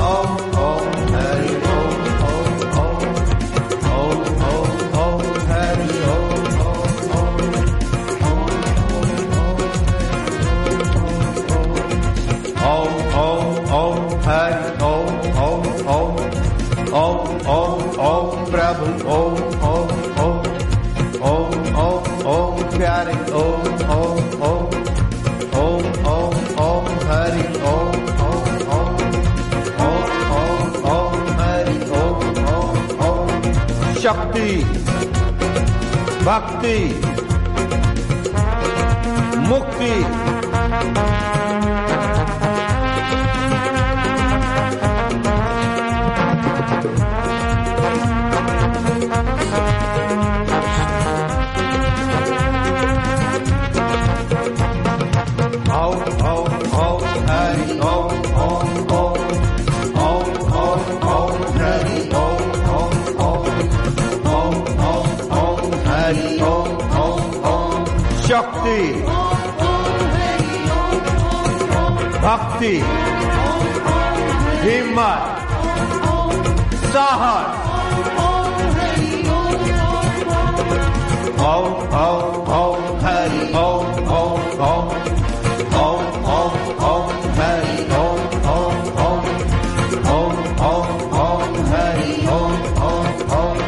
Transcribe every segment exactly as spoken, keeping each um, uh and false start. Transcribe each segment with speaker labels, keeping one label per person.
Speaker 1: शक्ति, भक्ति, मुक्ति, शक्ति, भक्ति, हिम्मत, साहस, ओम ओम ओम हरि ओम ओम ओम ओम ओम ओम हरि ओम ओम ओम ओम ओम ओम हरि ओम ओम ओम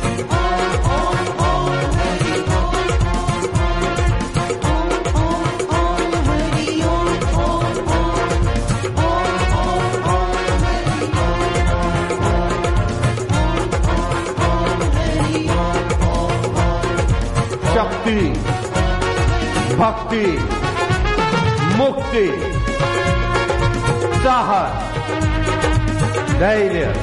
Speaker 1: शक्ति, भक्ति, मुक्ति, साहस, धैर्य,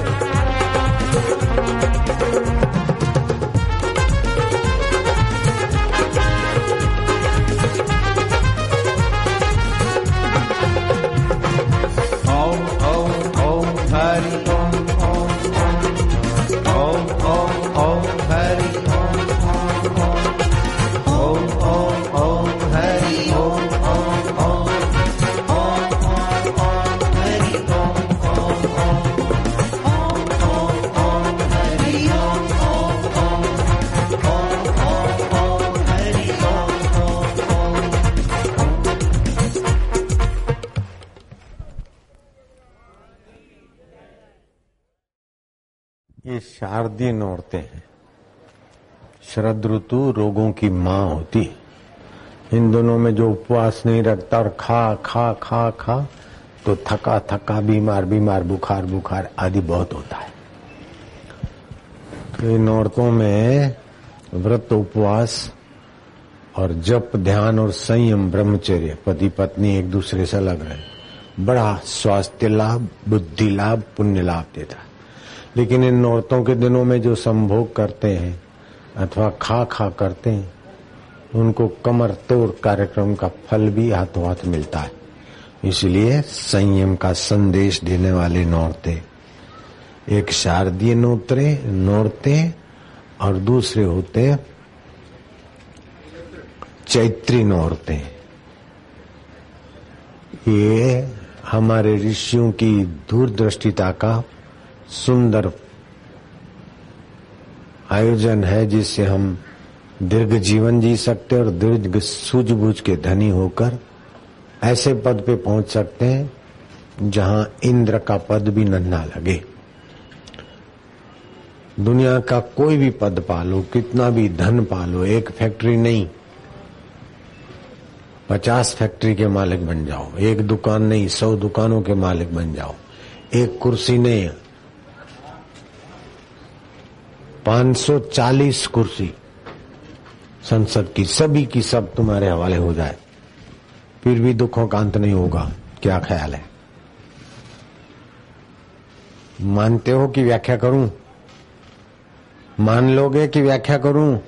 Speaker 1: ओम ओम ओम हरि ओम ओम ओम ओम ओम हरि
Speaker 2: ये शारदीय औरतें हैं। शरद ऋतु रोगों की माँ होती है। इन दोनों में जो उपवास नहीं रखता और खा खा खा खा तो थका थका बीमार बीमार बुखार बुखार आदि बहुत होता है। तो इन औरतों में व्रत उपवास और जप ध्यान और संयम ब्रह्मचर्य पति पत्नी एक दूसरे से अलग रहे बड़ा स्वास्थ्य लाभ बुद्धि लाभ पुण्य लाभ देता है। लेकिन इन औरतों के दिनों में जो संभोग करते हैं अथवा खा खा करते हैं उनको कमर तोड़ कार्यक्रम का फल भी हाथों हाथ मिलता है। इसलिए संयम का संदेश देने वाले नौरते, एक शारदीय नोत्रे नौरते और दूसरे होते चैत्री नौरते। ये हमारे ऋषियों की दूरदृष्टिता का सुंदर आयोजन है जिससे हम दीर्घ जीवन जी सकते और दीर्घ सूझबूझ के धनी होकर ऐसे पद पे पहुंच सकते हैं जहां इंद्र का पद भी नन्हा लगे। दुनिया का कोई भी पद पालो, कितना भी धन पालो, एक फैक्ट्री नहीं पचास फैक्ट्री के मालिक बन जाओ, एक दुकान नहीं सौ दुकानों के मालिक बन जाओ, एक कुर्सी नहीं पाँच सौ चालीस कुर्सी संसद की सभी की सब तुम्हारे हवाले हो जाए, फिर भी दुखों का अंत नहीं होगा। क्या ख्याल है? मानते हो कि व्याख्या करूं? मान लोगे कि व्याख्या करूं?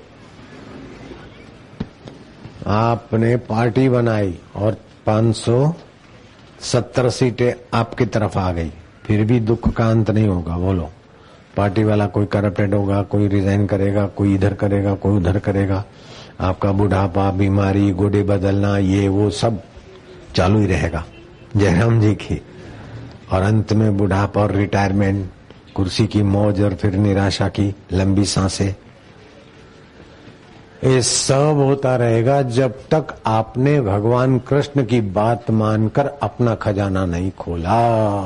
Speaker 2: आपने पार्टी बनाई और पाँच सौ सत्तर सीटें आपकी तरफ आ गई, फिर भी दुख का अंत नहीं होगा। बोलो, पार्टी वाला कोई करप्टेड होगा, कोई रिजाइन करेगा, कोई इधर करेगा, कोई उधर करेगा, आपका बुढ़ापा बीमारी गोडे बदलना ये वो सब चालू ही रहेगा। जयराम जी की और अंत में बुढ़ापा और रिटायरमेंट, कुर्सी की मौज और फिर निराशा की लंबी सांसें। ये सब होता रहेगा जब तक आपने भगवान कृष्ण की बात मानकर अपना खजाना नहीं खोला।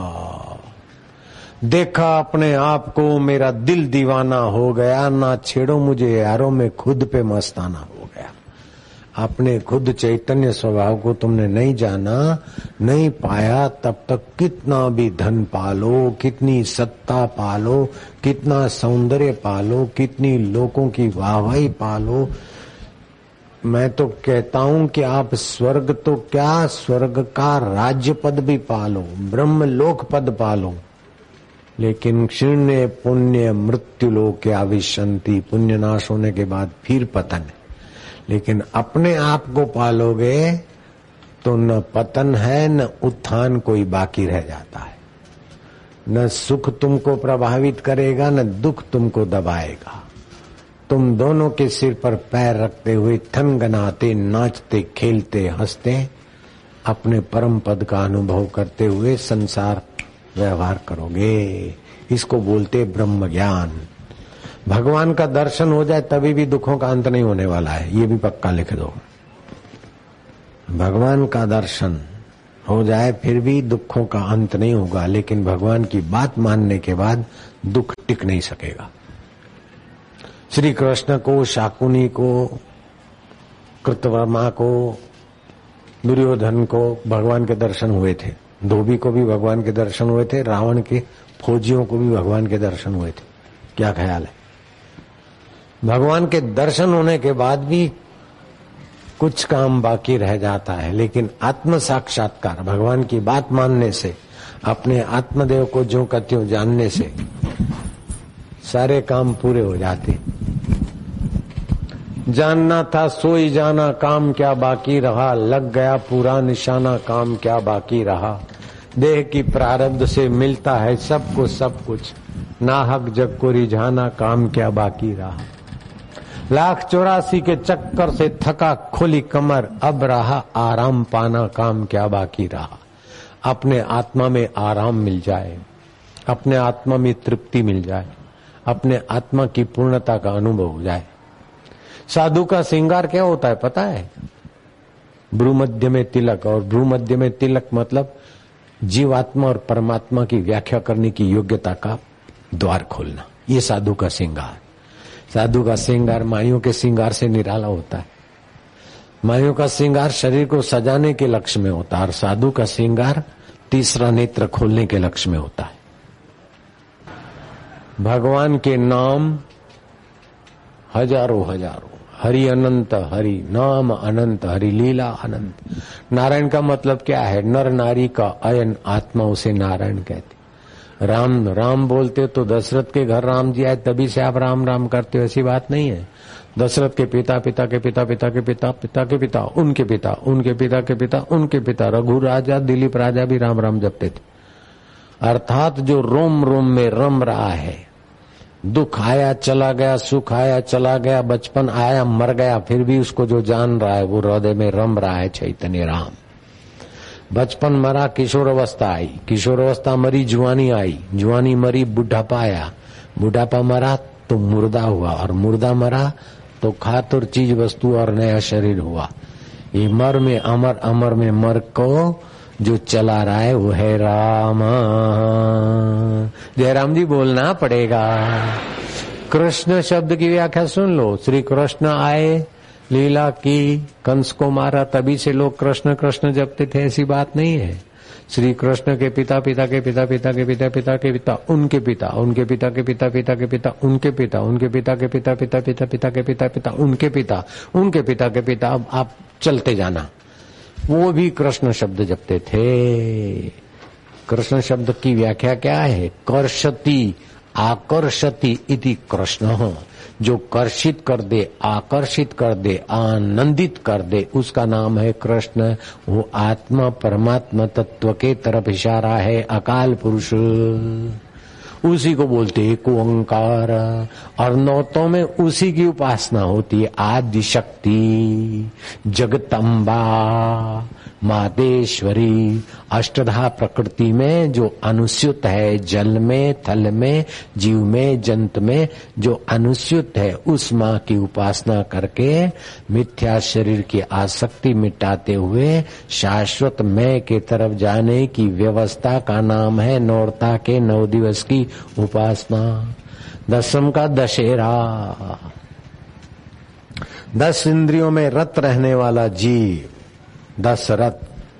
Speaker 2: देखा अपने आप को, मेरा दिल दीवाना हो गया, ना छेड़ो मुझे यारों में खुद पे मस्ताना हो गया। अपने खुद चैतन्य स्वभाव को तुमने नहीं जाना, नहीं पाया, तब तक कितना भी धन पालो, कितनी सत्ता पालो, कितना सौंदर्य पालो, कितनी लोगों की वाहवाही पालो, मैं तो कहता हूं कि आप स्वर्ग तो क्या, स्वर्ग का राज्य पद भी पालो, ब्रह्म लोक पद पालो, लेकिन क्षीण पुण्य मृत्यु लोक आविशंति, पुण्य नाश होने के बाद फिर पतन है। लेकिन अपने आप को पालोगे तो न पतन है न उत्थान कोई बाकी रह जाता है। न सुख तुमको प्रभावित करेगा न दुख तुमको दबाएगा। तुम दोनों के सिर पर पैर रखते हुए थनगनाते, नाचते, खेलते, हंसते अपने परम पद का अनुभव करते हुए संसार व्यवहार करोगे। इसको बोलते ब्रह्म ज्ञान। भगवान का दर्शन हो जाए तभी भी दुखों का अंत नहीं होने वाला है, ये भी पक्का लिख दो। भगवान का दर्शन हो जाए फिर भी दुखों का अंत नहीं होगा, लेकिन भगवान की बात मानने के बाद दुख टिक नहीं सकेगा। श्री कृष्ण को, शाकुनी को, कृतवर्मा को, दुर्योधन को भगवान के दर्शन हुए थे, धोबी को भी भगवान के दर्शन हुए थे, रावण के फौजियों को भी भगवान के दर्शन हुए थे। क्या ख्याल है? भगवान के दर्शन होने के बाद भी कुछ काम बाकी रह जाता है, लेकिन आत्म साक्षात्कार, भगवान की बात मानने से, अपने आत्मदेव को जो का त्यों जानने से सारे काम पूरे हो जाते। जानना था सोई जाना, काम क्या बाकी रहा, लग गया पूरा निशाना, काम क्या बाकी रहा। देह की प्रारब्ध से मिलता है सबको सब कुछ, नाहक जग को रिझाना, काम क्या बाकी रहा। लाख चौरासी के चक्कर से थका खुली कमर, अब रहा आराम पाना, काम क्या बाकी रहा। अपने आत्मा में आराम मिल जाए, अपने आत्मा में तृप्ति मिल जाए, अपने आत्मा की पूर्णता का अनुभव हो जाए। साधु का श्रृंगार क्या होता है पता है? भ्रूमध्य में तिलक, और भ्रूमध्य में तिलक मतलब जीवात्मा और परमात्मा की व्याख्या करने की योग्यता का द्वार खोलना, ये साधु का श्रृंगार। साधु का श्रृंगार माइयों के श्रृंगार से निराला होता है। माइयों का श्रृंगार शरीर को सजाने के लक्ष्य में होता है, और साधु का श्रृंगार तीसरा नेत्र खोलने के लक्ष्य में होता है। भगवान के नाम हजारों हजारों, हरि अनंत, हरि नाम अनंत, हरि लीला अनंत। नारायण का मतलब क्या है? नर नारी का अयन आत्मा, उसे नारायण कहते। राम राम बोलते तो दशरथ के घर राम जी आए तभी से आप राम राम करते हो, ऐसी बात नहीं है। दशरथ के पिता पिता के पिता पिता के पिता पिता के पिता उनके पिता उनके पिता के पिता उनके पिता रघु राजा, दिलीप राजा भी राम राम जपते थे। अर्थात जो रोम रोम में रम रहा है, दुख आया चला गया, सुख आया चला गया, बचपन आया मर गया, फिर भी उसको जो जान रहा है वो हृदय में रम रहा है चैतन्य राम। बचपन मरा, किशोर अवस्था आई, किशोर अवस्था मरी, जुआनी आई, जुआनी मरी, बुढ़ापा आया, बुढ़ापा मरा तो मुर्दा हुआ, और मुर्दा मरा तो खातर चीज वस्तु और नया शरीर हुआ। ये मर में अमर, अमर में मर को जो चला रहा है वो है राम। जयराम जी बोलना पड़ेगा। कृष्ण शब्द की व्याख्या सुन लो। श्री कृष्ण आए, लीला की, कंस को मारा, तभी से लोग कृष्ण कृष्ण जपते थे, ऐसी बात नहीं है। श्री कृष्ण के पिता पिता के पिता पिता के पिता पिता के पिता उनके पिता उनके पिता के पिता पिता के पिता उनके पिता उनके पिता के पिता पिता पिता पिता के पिता पिता उनके पिता उनके पिता के पिता। अब आप चलते जाना, वो भी कृष्ण शब्द जपते थे। कृष्ण शब्द की व्याख्या क्या है? कर्षति आकर्षति इति कृष्ण, जो कर्षित कर दे, आकर्षित कर दे, आनंदित कर दे, उसका नाम है कृष्ण। वो आत्मा परमात्मा तत्व के तरफ इशारा है, अकाल पुरुष। उसी को बोलते एक ओंकार। और नौतों में उसी की उपासना होती है, आदि शक्ति, जगदम्बा, मातेश्वरी। अष्टधा प्रकृति में जो अनुस्यूत है, जल में, थल में, जीव में, जंत में जो अनुस्यूत है, उस माँ की उपासना करके मिथ्या शरीर की आसक्ति मिटाते हुए शाश्वत मैं के तरफ जाने की व्यवस्था का नाम है नौरता के नौ दिवस की उपासना। दसम का दशहरा। दस इंद्रियों में रत रहने वाला जीव दशरथ।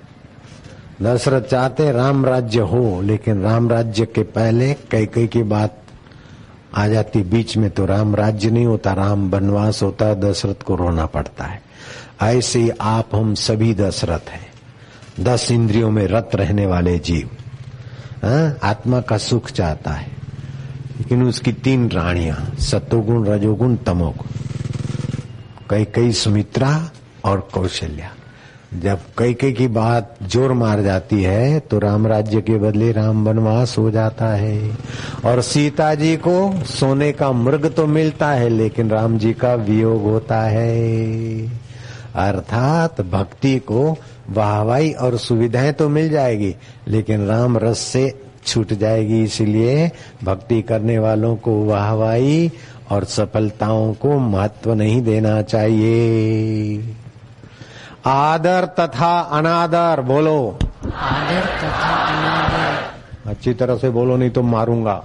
Speaker 2: दशरथ चाहते राम राज्य हो, लेकिन राम राज्य के पहले कैकेयी की बात आ जाती बीच में, तो राम राज्य नहीं होता, राम वनवास होता है, दशरथ को रोना पड़ता है। ऐसे ही आप हम सभी दशरथ हैं, दस इंद्रियों में रत रहने वाले जीव। हाँ, आत्मा का सुख चाहता है, लेकिन उसकी तीन रानियां, सतोगुण, रजोगुण, तमोगुण, कैकेयी, सुमित्रा और कौशल्या। जब कैकेयी की बात जोर मार जाती है तो राम राज्य के बदले राम वनवास हो जाता है। और सीता जी को सोने का मृग तो मिलता है, लेकिन राम जी का वियोग होता है। अर्थात भक्ति को वाहवाही और सुविधाएं तो मिल जाएगी, लेकिन राम रस से छूट जाएगी। इसलिए भक्ति करने वालों को वाहवाही और सफलताओं को महत्व नहीं देना चाहिए। आदर तथा अनादर बोलो।
Speaker 3: आदर तथा अनादर।
Speaker 2: अच्छी तरह से बोलो, नहीं तो मारूंगा।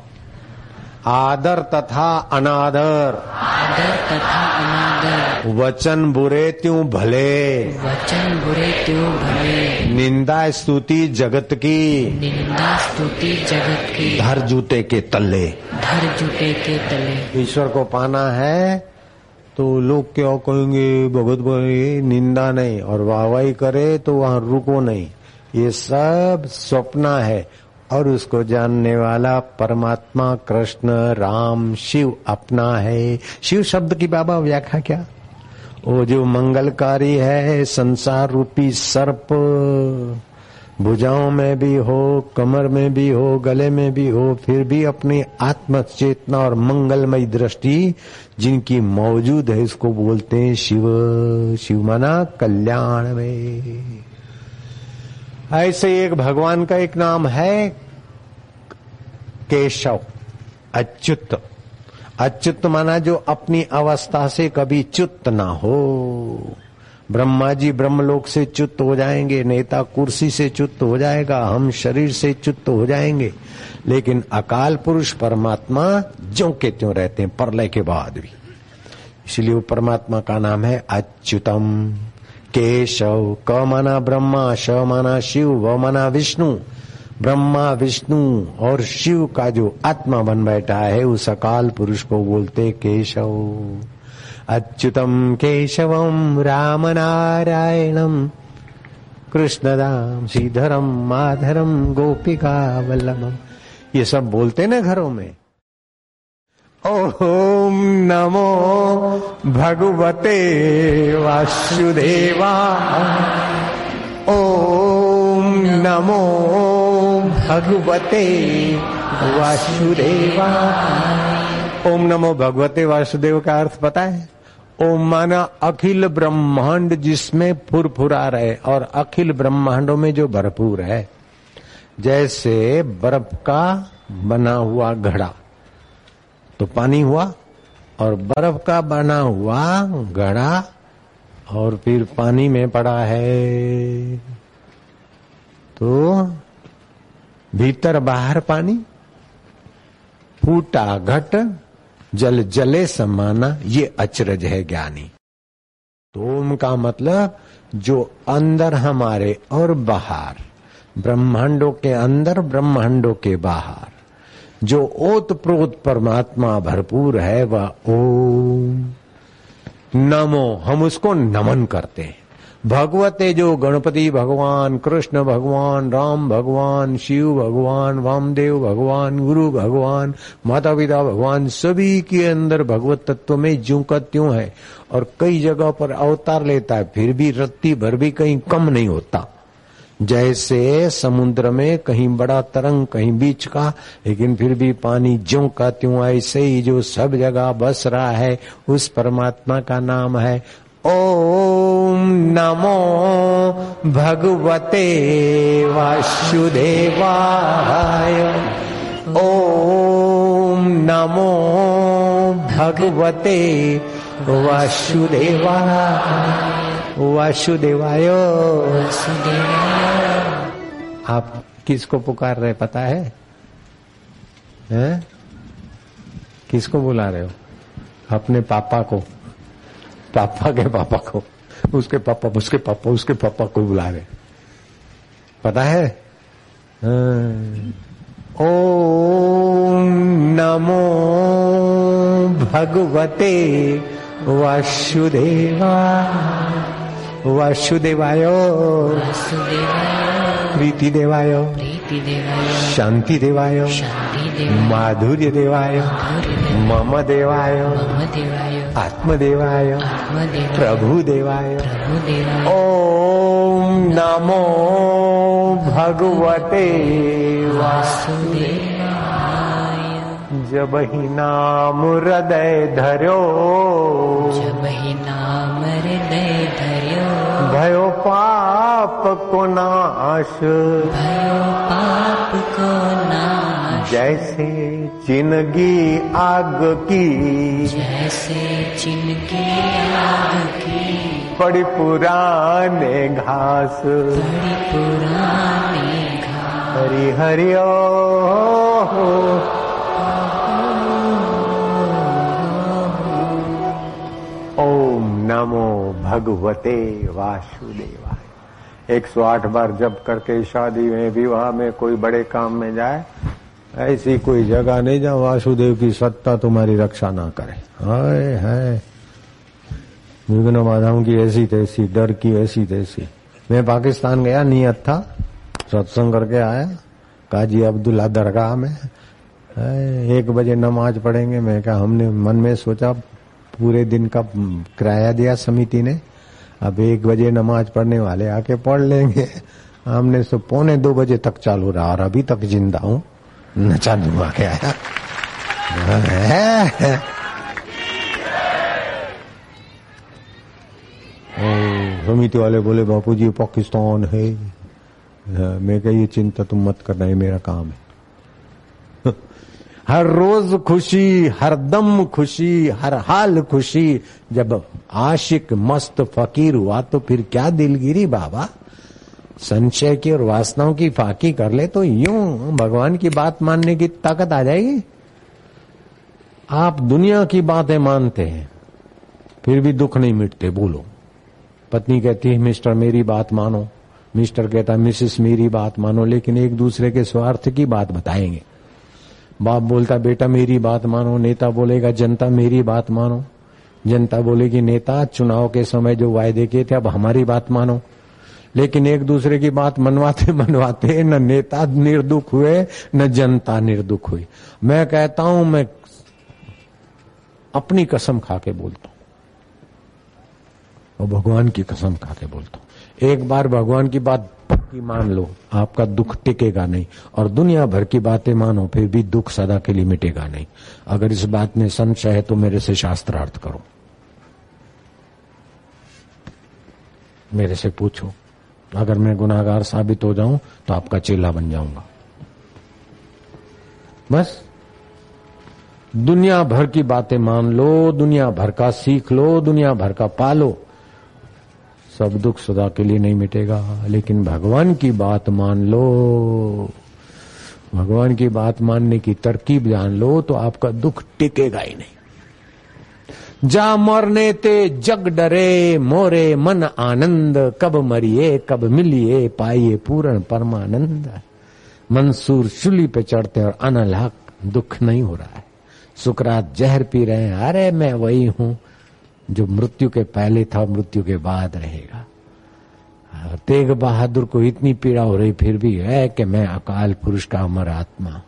Speaker 2: आदर तथा अनादर।
Speaker 3: आदर तथा अनादर।
Speaker 2: वचन बुरे त्यों भले।
Speaker 3: वचन बुरे त्यों भले।
Speaker 2: निंदा स्तुति जगत की।
Speaker 3: निंदा स्तुति जगत की।
Speaker 2: धर जूते के तले।
Speaker 3: धर जूते के तले।
Speaker 2: ईश्वर को पाना है तो लोग क्या कहेंगे, भगवत बोले, निंदा नहीं, और वाहवाही करे तो वहां रुको नहीं। ये सब स्वप्न है, और उसको जानने वाला परमात्मा कृष्ण राम शिव अपना है। शिव शब्द की बाबा व्याख्या क्या? वो जो मंगलकारी है, संसार रूपी सर्प भुजाओं में भी हो, कमर में भी हो, गले में भी हो, फिर भी अपनी आत्म चेतना और मंगलमय दृष्टि जिनकी मौजूद है, इसको बोलते हैं शिव। शिव माना कल्याण में। ऐसे एक भगवान का एक नाम है केशव, अच्युत। अच्युत माना जो अपनी अवस्था से कभी च्युत ना हो। ब्रह्मा जी ब्रह्मलोक से च्युत हो जाएंगे, नेता कुर्सी से च्युत हो जाएगा, हम शरीर से च्युत हो जाएंगे, लेकिन अकाल पुरुष परमात्मा ज्यों के त्यों रहते हैं प्रलय के बाद भी। इसलिए वो परमात्मा का नाम है अच्युतम। केशव, क माना ब्रह्मा, श माना शिव, व माना विष्णु। ब्रह्मा, विष्णु और शिव का जो आत्मा बन बैठा है, उस अकाल पुरुष को बोलते केशव। अच्युतम केशवम राम नारायणम कृष्णदाम श्रीधरम माधरम गोपिका वल्लभम। ये सब बोलते ना घरों में। ओम नमो भगवते वासुदेवाय। ओम नमो भगवते वासुदेवाय। ओम नमो भगवते वासुदेव का अर्थ पता है? ओम माना अखिल ब्रह्मांड जिसमें फुरफुरा रहे, और अखिल ब्रह्मांडों में जो भरपूर है। जैसे बर्फ का बना हुआ घड़ा तो पानी हुआ, और बर्फ का बना हुआ घड़ा और फिर पानी में पड़ा है, तो भीतर बाहर पानी, फूटा घट जल जले समाना, ये अचरज है ज्ञानी। तो ओम का मतलब जो अंदर हमारे और बाहर, ब्रह्मांडों के अंदर ब्रह्मांडों के बाहर जो ओत प्रोत परमात्मा भरपूर है, वह ओम नमो, हम उसको नमन करते हैं। भगवते जो गणपति भगवान, कृष्ण भगवान, राम भगवान, शिव भगवान, वामदेव भगवान, गुरु भगवान, माता पिता भगवान, सभी के अंदर भगवत तत्व में ज्यों का त्यों है, और कई जगह पर अवतार लेता है, फिर भी रत्ती भर भी कहीं कम नहीं होता। जैसे समुद्र में कहीं बड़ा तरंग कहीं बीच का, लेकिन फिर भी पानी ज्यों का त्यों, ऐसे ही जो सब जगह बस रहा है उस परमात्मा का नाम है ओम नमो भगवते वासुदेवाय। ओम नमो भगवते वासुदेवाय वासुदेवाय। आप किसको पुकार रहे पता है? हैं? किसको बुला रहे हो? अपने पापा को, पापा के पापा को, उसके पापा उसके पापा उसके पापा को बुला रहे, पता है? ओम नमो भगवते वासुदेवाय वासुदेवाय प्रीति देवाय
Speaker 3: प्रीति देवाय
Speaker 2: शांति देवाय
Speaker 3: शांति देवाय
Speaker 2: माधुर्य देवाय मम देवाय
Speaker 3: मम देवाय
Speaker 2: आत्मदेवाय
Speaker 3: आत्मदेवाय
Speaker 2: प्रभु देवाय
Speaker 3: प्रभु देवाय।
Speaker 2: ओम नमो भगवते वासुदेवाय। जब ही नाम हृदय धर्यो
Speaker 3: जब ही नाम हृदय धर्यो
Speaker 2: भयो पाप को नाश
Speaker 3: भयो पाप को नाश।
Speaker 2: जैसे चिनगी आग की
Speaker 3: जैसे चिनकी आग की
Speaker 2: पड़ी पुराने घास
Speaker 3: बड़ी पुरानी घास।
Speaker 2: हरि हरि ओम नमो भगवते वासुदेवाय। एक सौ आठ बार जप करके शादी में विवाह में कोई बड़े काम में जाए, ऐसी कोई जगह नहीं जहाँ वासुदेव की सत्ता तुम्हारी रक्षा ना करे। हाय हाय विघ्न बाधाओं की ऐसी तैसी, डर की ऐसी तैसी। मैं पाकिस्तान गया, नियत था सत्संग करके आया काजी अब्दुल्ला दरगाह में। एक बजे नमाज पढ़ेंगे। मैं क्या, हमने मन में सोचा पूरे दिन का किराया दिया समिति ने, अब एक बजे नमाज पढ़ने वाले आके पढ़ लेंगे। हमने सो पौने दो बजे तक चालू रहा और अभी तक जिंदा हूँ, नचा नुमा के आया। समिति वाले बोले बापू जी पाकिस्तान है। मैं कहा ये चिंता तुम मत करना, ये मेरा काम है। हर रोज खुशी, हर दम खुशी, हर हाल खुशी। जब आशिक मस्त फकीर हुआ तो फिर क्या दिलगिरी बाबा। संशय की और वासनाओं की फाकी कर ले तो यूं भगवान की बात मानने की ताकत आ जाएगी। आप दुनिया की बातें मानते हैं फिर भी दुख नहीं मिटते। बोलो, पत्नी कहती है मिस्टर मेरी बात मानो, मिस्टर कहता है मिसेस मेरी बात मानो, लेकिन एक दूसरे के स्वार्थ की बात बताएंगे। बाप बोलता बेटा मेरी बात मानो, नेता बोलेगा जनता मेरी बात मानो, जनता बोलेगी नेता चुनाव के समय जो वायदे किए थे अब हमारी बात मानो। लेकिन एक दूसरे की बात मनवाते मनवाते न नेता निर्दुख हुए न जनता निर्दुख हुई। मैं कहता हूं, मैं अपनी कसम खा के बोलता हूं और भगवान की कसम खा के बोलता हूं, एक बार भगवान की बात पक्की मान लो, आपका दुख टिकेगा नहीं। और दुनिया भर की बातें मानो फिर भी दुख सदा के लिए मिटेगा नहीं। अगर इस बात में संशय है तो मेरे से शास्त्रार्थ करो, मेरे से पूछो। अगर मैं गुनाहगार साबित हो जाऊं तो आपका चेला बन जाऊंगा। बस दुनिया भर की बातें मान लो, दुनिया भर का सीख लो, दुनिया भर का पालो, सब दुख सदा के लिए नहीं मिटेगा। लेकिन भगवान की बात मान लो, भगवान की बात मानने की तरकीब जान लो तो आपका दुख टिकेगा ही नहीं। जा मरने ते जग डरे, मोरे मन आनंद, कब मरिए कब मिलिए, पाइए पूर्ण परमानंद। मंसूर शूली पे चढ़ते और अनलाक दुख नहीं हो रहा है। सुकरात जहर पी रहे हैं, अरे मैं वही हूं जो मृत्यु के पहले था, मृत्यु के बाद रहेगा। तेग बहादुर को इतनी पीड़ा हो रही फिर भी है कि मैं अकाल पुरुष का अमर आत्मा।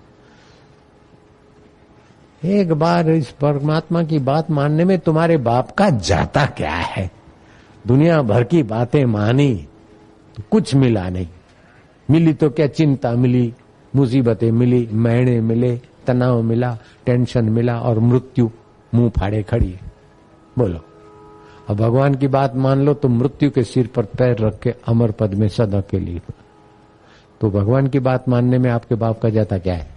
Speaker 2: एक बार इस परमात्मा की बात मानने में तुम्हारे बाप का जाता क्या है। दुनिया भर की बातें मानी तो कुछ मिला नहीं। मिली तो क्या चिंता मिली, मुसीबतें मिली, महने मिले, तनाव मिला, टेंशन मिला और मृत्यु मुंह फाड़े खड़ी है। बोलो, अब भगवान की बात मान लो तो मृत्यु के सिर पर पैर रख के अमर पद में सदा के लिए। तो भगवान की बात मानने में आपके बाप का जाता क्या है?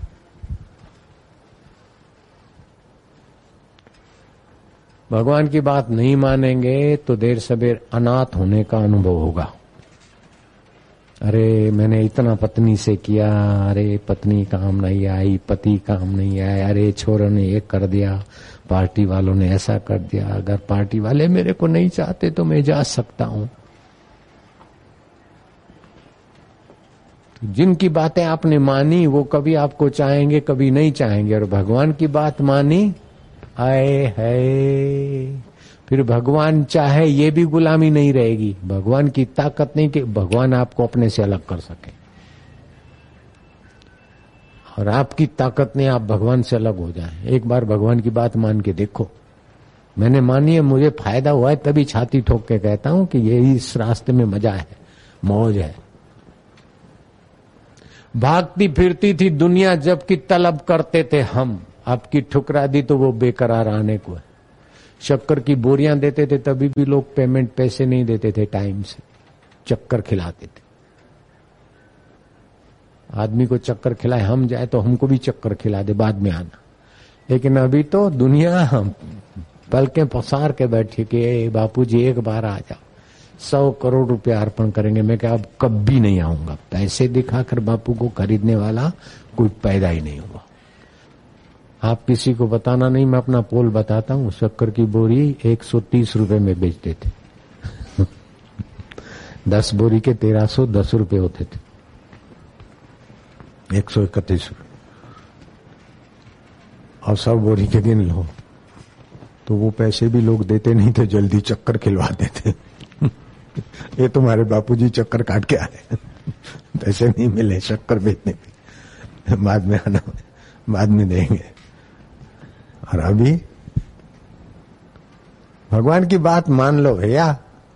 Speaker 2: भगवान की बात नहीं मानेंगे तो देर सबेर अनाथ होने का अनुभव होगा। अरे मैंने इतना पत्नी से किया, अरे पत्नी काम नहीं आई, पति काम नहीं आया, अरे छोरों ने ये कर दिया, पार्टी वालों ने ऐसा कर दिया, अगर पार्टी वाले मेरे को नहीं चाहते तो मैं जा सकता हूं। जिनकी बातें आपने मानी वो कभी आपको चाहेंगे कभी नहीं चाहेंगे, और भगवान की बात मानी, आए है फिर भगवान चाहे ये भी गुलामी नहीं रहेगी। भगवान की ताकत नहीं कि भगवान आपको अपने से अलग कर सके, और आपकी ताकत नहीं आप भगवान से अलग हो जाए। एक बार भगवान की बात मान के देखो। मैंने मानी है, मुझे फायदा हुआ है, तभी छाती ठोक के कहता हूं कि ये इस रास्ते में मजा है, मौज है। भागती फिरती थी दुनिया जबकि तलब करते थे हम, आपकी ठुकरा दी तो वो बेकरार आने को है। शक्कर की बोरियां देते थे तभी भी लोग पेमेंट पैसे नहीं देते थे टाइम से, चक्कर खिलाते थे। आदमी को चक्कर खिलाए हम जाए तो हमको भी चक्कर खिला दे बाद में आना। लेकिन अभी तो दुनिया हम पलकें पसार के बैठी कि बापूजी एक बार आ जाओ, सौ करोड़ रुपया अर्पण करेंगे। मैं क्या अब कभी नहीं आऊंगा। पैसे दिखाकर बापू को खरीदने वाला कोई पैदा ही नहीं हुआ। आप किसी को बताना नहीं, मैं अपना पोल बताता हूँ। शक्कर की बोरी एक सौ तीस रुपए में बेचते थे दस बोरी के तेरह सौ दस रुपए होते थे, एक सौ इकतीस रुपए। और सौ बोरी के दिन लो तो वो पैसे भी लोग देते नहीं थे, जल्दी चक्कर खिलवाते थे ये तुम्हारे बापूजी चक्कर काट के आए पैसे नहीं मिले शक्कर बेचने के, बाद में आना, बाद में देंगे। और अभी भगवान की बात मान लो भैया।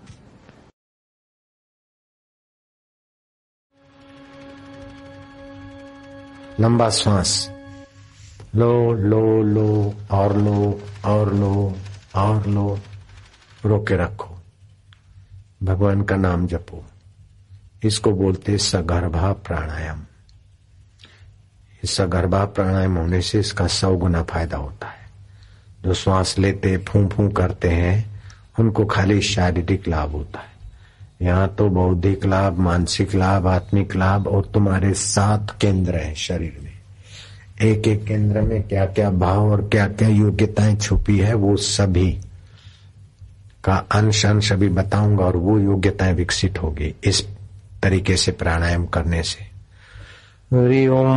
Speaker 2: लंबा श्वास लो लो लो और लो और लो और लो, रोके रखो, भगवान का नाम जपो। इसको बोलते सगर्भा प्राणायाम। इस सगर्भा प्राणायाम होने से इसका सौ गुना फायदा होता है। जो श्वास लेते फूं फूं करते हैं उनको खाली शारीरिक लाभ होता है, यहाँ तो बौद्धिक लाभ, मानसिक लाभ, आत्मिक लाभ, और तुम्हारे सात केंद्र हैं शरीर में। एक एक केंद्र में क्या क्या भाव और क्या क्या योग्यताएं छुपी है वो सभी का अंश अंश अभी बताऊंगा, और वो योग्यताएं विकसित होगी इस तरीके से प्राणायाम करने से। हरि ओम।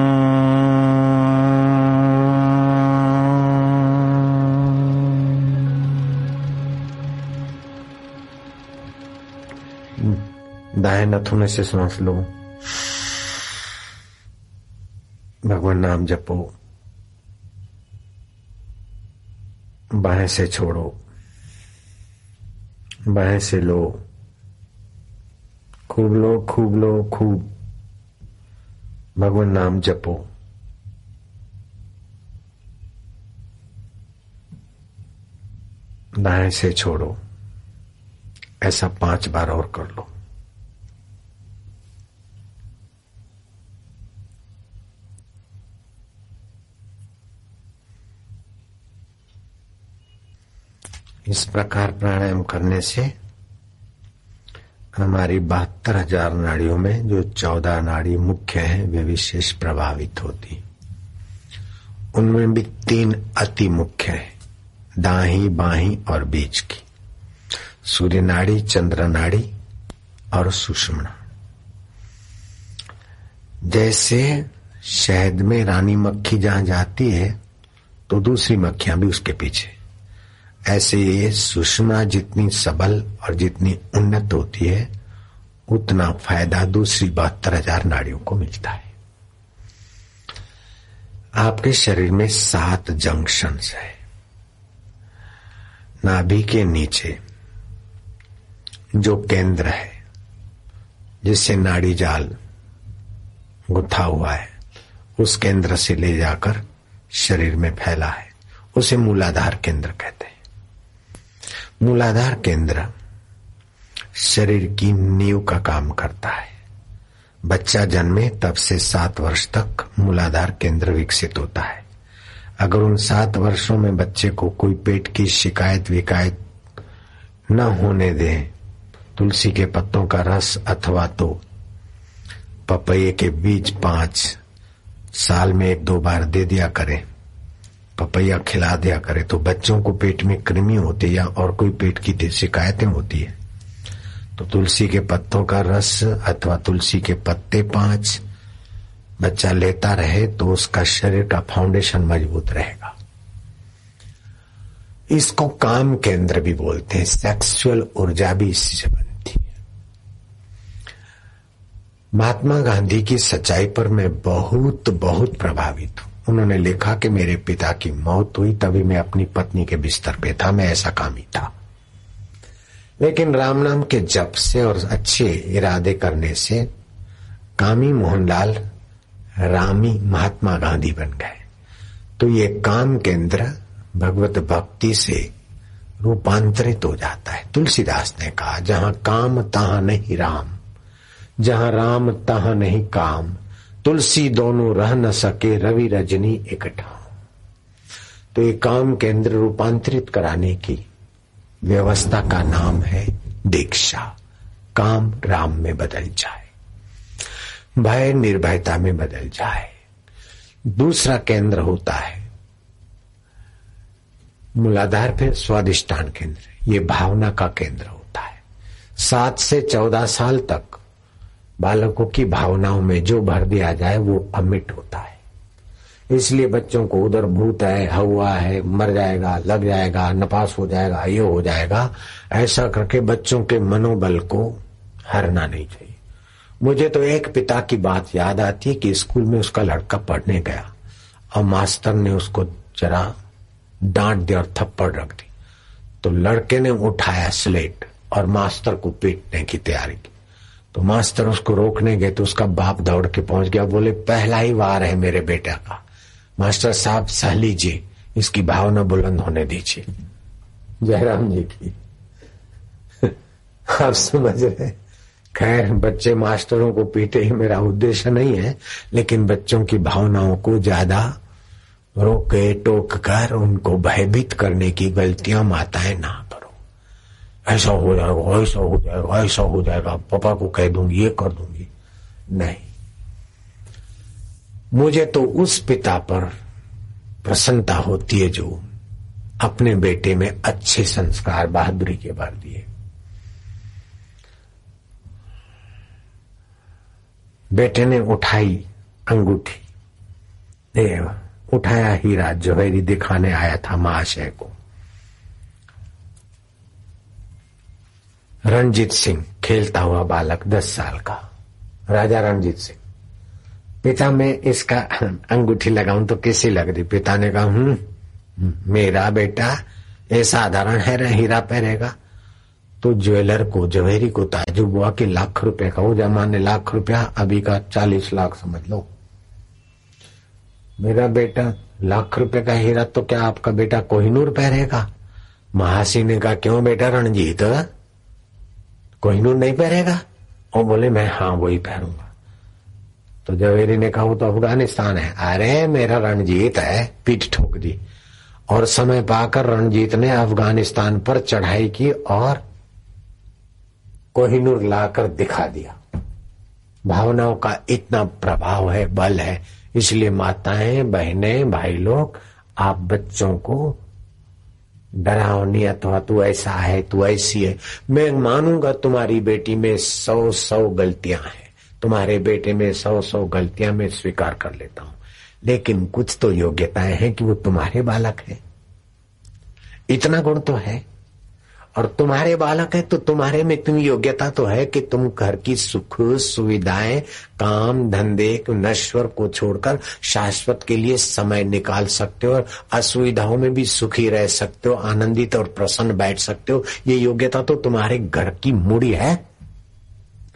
Speaker 2: दाएं नथुने से सांस लो, भगवान नाम जपो, बाएं से छोड़ो, बाएं से लो, खूब लो खूब लो खूब, भगवान नाम जपो। दाएं से छोड़ो, ऐसा पांच बार और कर लो। इस प्रकार प्राणायाम करने से हमारी बहत्तर हजार नाड़ियों में जो चौदह नाड़ी मुख्य हैं वे विशेष प्रभावित होती। उनमें भी तीन अति मुख्य है, दाहिनी बाहीं और बीच की, सूर्य नाड़ी, चंद्र नाड़ी और सूक्ष्म नाड़ी। जैसे शहद में रानी मक्खी जहां जाती है तो दूसरी मक्खियां भी उसके पीछे, ऐसे ये सुषमा जितनी सबल और जितनी उन्नत होती है उतना फायदा दूसरी बहत्तर हजार नाड़ियों को मिलता है। आपके शरीर में सात जंक्शंस है। नाभि के नीचे जो केंद्र है, जिससे नाड़ी जाल गुथा हुआ है, उस केंद्र से ले जाकर शरीर में फैला है, उसे मूलाधार केंद्र कहते हैं। मूलाधार केंद्र शरीर की नींव का काम करता है। बच्चा जन्मे तब से सात वर्ष तक मूलाधार केंद्र विकसित होता है। अगर उन सात वर्षों में बच्चे को कोई पेट की शिकायत विकायत न होने दे, तुलसी के पत्तों का रस अथवा तो पपैये के बीज पांच साल में एक दो बार दे दिया करे, पपैया खिला दिया करे, तो बच्चों को पेट में कृमि होती है या और कोई पेट की शिकायतें होती है, तो तुलसी के पत्तों का रस अथवा तुलसी के पत्ते पांच बच्चा लेता रहे तो उसका शरीर का फाउंडेशन मजबूत रहेगा। इसको काम केंद्र भी बोलते हैं। सेक्सुअल ऊर्जा भी इसी से बनती है। महात्मा गांधी की सच्चाई पर मैं बहुत बहुत प्रभावित हूं। उन्होंने लिखा कि मेरे पिता की मौत हुई तभी मैं अपनी पत्नी के बिस्तर पे था, मैं ऐसा कामी था, लेकिन राम नाम के जप से और अच्छे इरादे करने से कामी मोहनलाल रामी महात्मा गांधी बन गए। तो ये काम केंद्र भगवत भक्ति से रूपांतरित हो जाता है। तुलसीदास ने कहा, जहां काम तहां नहीं राम, जहां राम तहां नहीं काम, तुलसी दोनों रह न सके रवि रजनी इकट्ठा। तो ये काम केंद्र रूपांतरित कराने की व्यवस्था का नाम है दीक्षा। काम राम में बदल जाए, भय निर्भयता में बदल जाए। दूसरा केंद्र होता है मूलाधार, फिर स्वादिष्ठान केंद्र, ये भावना का केंद्र होता है। सात से चौदह साल तक बालकों की भावनाओं में जो भर दिया जाए वो अमिट होता है। इसलिए बच्चों को उधर भूत है, हवा है, मर जाएगा, लग जाएगा, नपास हो जाएगा, ये हो जाएगा, ऐसा करके बच्चों के मनोबल को हरना नहीं चाहिए। मुझे तो एक पिता की बात याद आती है कि स्कूल में उसका लड़का पढ़ने गया और मास्टर ने उसको जरा डांट दिया और थप्पड़ रख दी, तो लड़के ने उठाया स्लेट और मास्टर को पीटने की तैयारी की। तो मास्टर उसको रोकने गए तो उसका बाप दौड़ के पहुंच गया, बोले पहला ही वार है मेरे बेटा का, मास्टर साहब सह लीजिए, इसकी भावना बुलंद होने दीजिए। जयराम जी की आप समझ रहे। खैर, बच्चे मास्टरों को पीटे ही मेरा उद्देश्य नहीं है, लेकिन बच्चों की भावनाओं को ज्यादा रोके टोक कर उनको भयभीत करने की गलतियां माताएं ना करो। ऐसा हो जाएगा, ऐसा हो जाएगा, ऐसा हो जाएगा, पापा को कह दूंगी, ये कर दूंगी। नहीं, मुझे तो उस पिता पर प्रसन्नता होती है जो अपने बेटे में अच्छे संस्कार बहादुरी के भर दिए। बेटे ने उठाई अंगूठी, दे उठाया हीरा जवेरी दिखाने आया था महाशय को। रणजीत सिंह खेलता हुआ बालक दस साल का, राजा रणजीत सिंह। पिता मैं इसका अंगूठी लगाऊं तो कैसी लग रही? पिता ने कहा, हम्म मेरा बेटा ये साधारण है, हीरा पहनेगा। तो ज्वेलर को जवेरी को ताजुब हुआ कि लाख रुपए का, वो जमाने लाख रुपया अभी का चालीस लाख समझ लो। मेरा बेटा लाख रुपए का हीरा, तो क्या आपका बेटा कोहिनूर पहनेगा? महासी ने कहा, क्यों बेटा रणजीत, कोहिनूर नहीं पहनेगा? और बोले मैं हाँ वही पहनूंगा। तो जवेरी ने कहा, वो तो अफगानिस्तान है। अरे मेरा रणजीत है, पीठ ठोक दी। और समय पाकर रणजीत ने अफगानिस्तान पर चढ़ाई की और कोहिनूर लाकर दिखा दिया। भावनाओं का इतना प्रभाव है, बल है। इसलिए माताएं, बहनें, भाई लोग, आप बच्चों को डराओ नहीं, अथवा तू ऐसा है, तू ऐसी है। मैं मानूंगा तुम्हारी बेटी में सौ सौ गलतियां हैं, तुम्हारे बेटे में सौ सौ गलतियां मैं स्वीकार कर लेता हूं, लेकिन कुछ तो योग्यताएं हैं कि वो तुम्हारे बालक है। इतना गुण तो है। और तुम्हारे बालक है तो तुम्हारे में इतनी योग्यता तो है कि तुम घर की सुख सुविधाएं, काम धंधे नश्वर को छोड़कर शाश्वत के लिए समय निकाल सकते हो और असुविधाओं में भी सुखी रह सकते हो, आनंदित और प्रसन्न बैठ सकते हो। ये योग्यता तो तुम्हारे घर की मूड़ी है।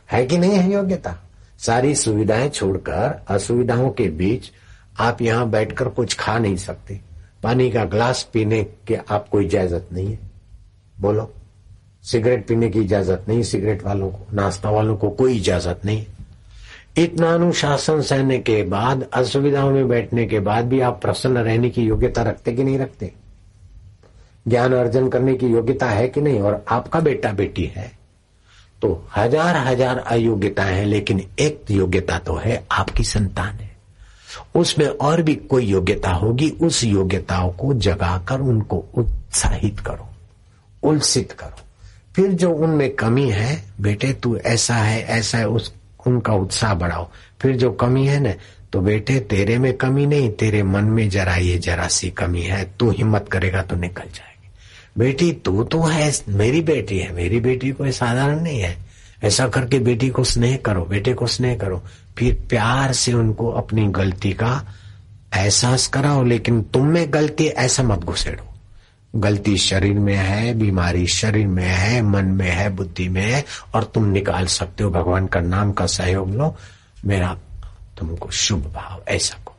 Speaker 2: है कि नहीं है योग्यता? सारी सुविधाएं छोड़कर असुविधाओं के बीच आप यहां बैठकर कुछ खा नहीं सकते, पानी का ग्लास पीने की आपको इजाजत नहीं है, बोलो। सिगरेट पीने की इजाजत नहीं, सिगरेट वालों को, नाश्ता वालों को कोई इजाजत नहीं। इतना अनुशासन सहने के बाद, असुविधाओं में बैठने के बाद भी आप प्रसन्न रहने की योग्यता रखते कि नहीं रखते? ज्ञान अर्जन करने की योग्यता है कि नहीं? और आपका बेटा बेटी है तो हजार हजार अयोग्यताएं हैं, लेकिन एक योग्यता तो है, आपकी संतान है। उसमें और भी कोई योग्यता होगी, उस योग्यताओं को जगाकर उनको उत्साहित करो, उल्सित करो। फिर जो उनमें कमी है, बेटे तू ऐसा है ऐसा है, उस उनका उत्साह बढ़ाओ। फिर जो कमी है ना, तो बेटे तेरे में कमी नहीं, तेरे मन में जरा ये जरा सी कमी है, तू हिम्मत करेगा तो निकल जाएगी। बेटी तू तो है, मेरी बेटी है, मेरी बेटी कोई साधारण नहीं है, ऐसा करके बेटी को स्नेह करो, बेटे को स्नेह करो। फिर प्यार से उनको अपनी गलती का एहसास कराओ, लेकिन तुम में गलती ऐसा मत घुसेड़ो। गलती शरीर में है, बीमारी शरीर में है, मन में है, बुद्धि में है, और तुम निकाल सकते हो। भगवान का नाम का सहयोग लो, मेरा तुमको शुभ भाव, ऐसा को।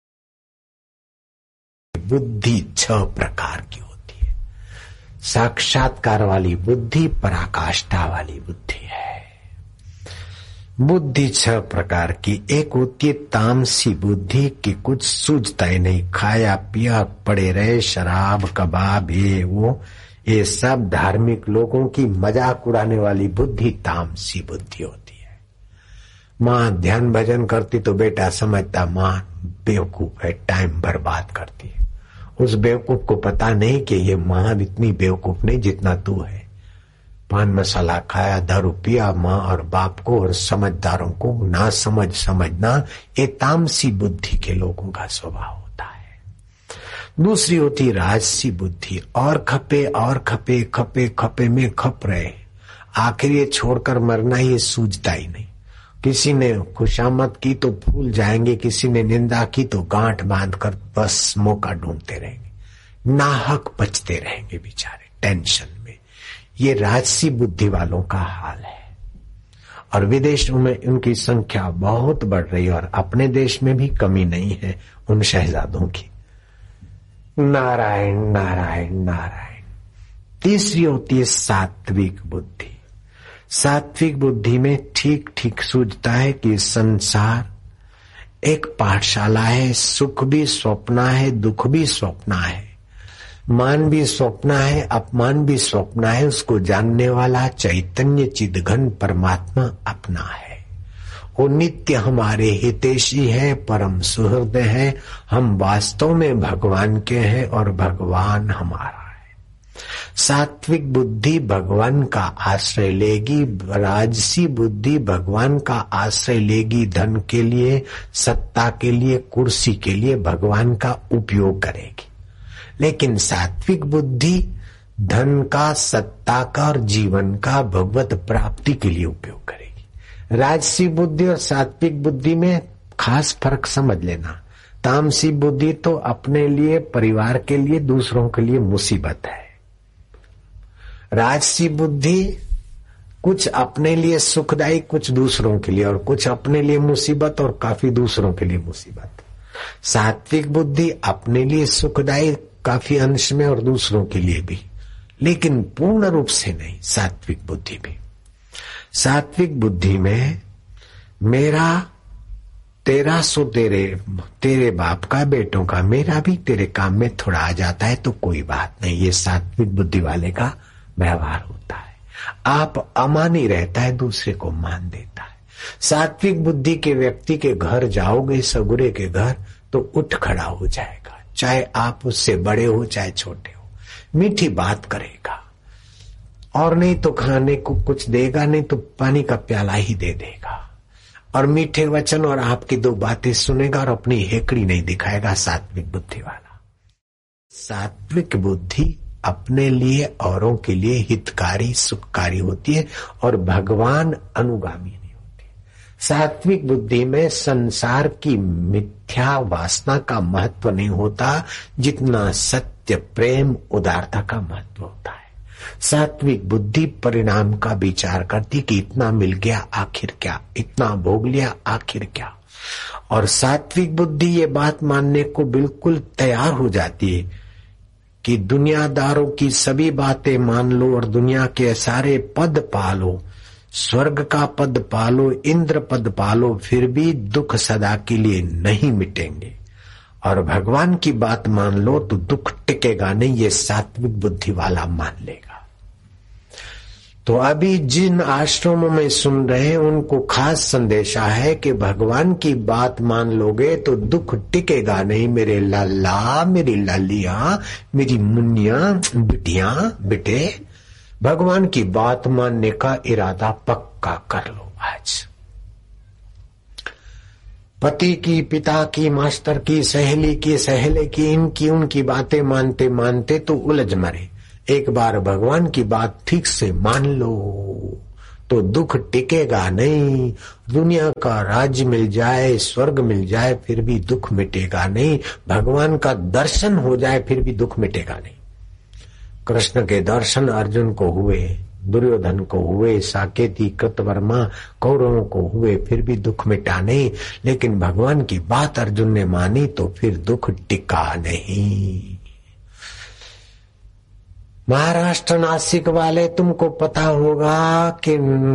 Speaker 2: बुद्धि छह प्रकार की होती है। साक्षात्कार वाली बुद्धि पराकाष्ठा वाली बुद्धि है। बुद्धि छह प्रकार की। एक होती है तामसी बुद्धि की कुछ सूझता ही नहीं, खाया पिया पड़े रहे, शराब कबाब ये वो, ये सब धार्मिक लोगों की मजाक उड़ाने वाली बुद्धि तामसी बुद्धि होती है। माँ ध्यान भजन करती तो बेटा समझता माँ बेवकूफ है, टाइम बर्बाद करती है। उस बेवकूफ को पता नहीं कि ये माँ इतनी बेवकूफ नहीं जितना तू है। पान मसाला खाया, दारू पिया, माँ और बाप को और समझदारों को ना समझ समझना, ये तामसी बुद्धि के लोगों का स्वभाव होता है। दूसरी होती राजसी बुद्धि, और खपे और खपे खपे खपे में खप रहे, आखिर ये छोड़कर मरना ये सूझता ही नहीं। किसी ने खुशामद की तो भूल जाएंगे, किसी ने निंदा की तो गांठ बांधकर बस मौका ढूंढते रहेंगे, नाहक बचते रहेंगे बेचारे टेंशन में। ये राजसी बुद्धि वालों का हाल है, और विदेशों में उनकी संख्या बहुत बढ़ रही है, और अपने देश में भी कमी नहीं है उन शहजादों की। नारायण नारायण नारायण। तीसरी होती है सात्विक बुद्धि। सात्विक बुद्धि में ठीक ठीक सूझता है कि संसार एक पाठशाला है, सुख भी स्वप्न है, दुख भी स्वप्न है, मान भी स्वप्न है, अपमान भी स्वप्न है। उसको जानने वाला चैतन्य चिदघन परमात्मा अपना है। वो नित्य हमारे हितैषी है, परम सुहृद है। हम वास्तव में भगवान के हैं और भगवान हमारा है। सात्विक बुद्धि भगवान का आश्रय लेगी, राजसी बुद्धि भगवान का आश्रय लेगी। धन के लिए, सत्ता के लिए, कुर्सी के लिए भगवान का उपयोग करेगी। लेकिन सात्विक बुद्धि धन का, सत्ता का और जीवन का भगवत प्राप्ति के लिए उपयोग करेगी। राजसी बुद्धि और सात्विक बुद्धि में खास फर्क समझ लेना। तामसी बुद्धि तो अपने लिए, परिवार के लिए, दूसरों के लिए मुसीबत है। राजसी बुद्धि कुछ अपने लिए सुखदायी, कुछ दूसरों के लिए, और कुछ अपने लिए मुसीबत और काफी दूसरों के लिए मुसीबत। सात्विक बुद्धि अपने लिए सुखदायी काफी अंश में और दूसरों के लिए भी, लेकिन पूर्ण रूप से नहीं। सात्विक बुद्धि भी, सात्विक बुद्धि में मेरा तेरा सो तेरे, तेरे बाप का, बेटों का, मेरा भी तेरे काम में थोड़ा आ जाता है तो कोई बात नहीं। ये सात्विक बुद्धि वाले का व्यवहार होता है। आप अमानी रहता है, दूसरे को मान देता है। सात्विक बुद्धि के व्यक्ति के घर जाओगे, सगुरे के घर, तो उठ खड़ा हो जाएगा, चाहे आप उससे बड़े हो चाहे छोटे हो। मीठी बात करेगा, और नहीं तो खाने को कुछ देगा, नहीं तो पानी का प्याला ही दे देगा, और मीठे वचन और आपकी दो बातें सुनेगा, और अपनी हेकड़ी नहीं दिखाएगा। सात्विक बुद्धि वाला। सात्विक बुद्धि अपने लिए, औरों के लिए हितकारी, सुखकारी होती है, और भगवान अनुगामी नहीं होती। सात्विक बुद्धि में संसार की मिथ्या वासना का महत्व नहीं होता, जितना सत्य, प्रेम, उदारता का महत्व होता है। सात्विक बुद्धि परिणाम का विचार करती कि इतना मिल गया आखिर क्या, इतना भोग लिया आखिर क्या। और सात्विक बुद्धि ये बात मानने को बिल्कुल तैयार हो जाती है कि दुनियादारों की सभी बातें मान लो और दुनिया के सारे पद पालो, स्वर्ग का पद पालो, इंद्र पद पालो, फिर भी दुख सदा के लिए नहीं मिटेंगे। और भगवान की बात मान लो तो दुख टिकेगा नहीं, ये सात्विक बुद्धि वाला मान लेगा। तो अभी जिन आश्रमों में सुन रहे हैं उनको खास संदेशा है कि भगवान की बात मान लोगे तो दुख टिकेगा नहीं। मेरे लाला, मेरी लालिया, मेरी मुन्निया, बिटिया, बेटे, भगवान की बात मानने का इरादा पक्का कर लो आज। पति की, पिता की, मास्टर की, सहेली की, सहेले की, इनकी उनकी बातें मानते मानते तो उलझ मरे। एक बार भगवान की बात ठीक से मान लो तो दुख टिकेगा नहीं। दुनिया का राज्य मिल जाए, स्वर्ग मिल जाए, फिर भी दुख मिटेगा नहीं। भगवान का दर्शन हो जाए फिर भी दुख मिटेगा नहीं। कृष्ण के दर्शन अर्जुन को हुए, दुर्योधन को हुए, साकेती, कृतवर्मा, कौरवों को हुए, फिर भी दुख मिटा नहीं। लेकिन भगवान की बात अर्जुन ने मानी तो फिर दुख टिका नहीं। महाराष्ट्र नासिक वाले, तुमको पता होगा कि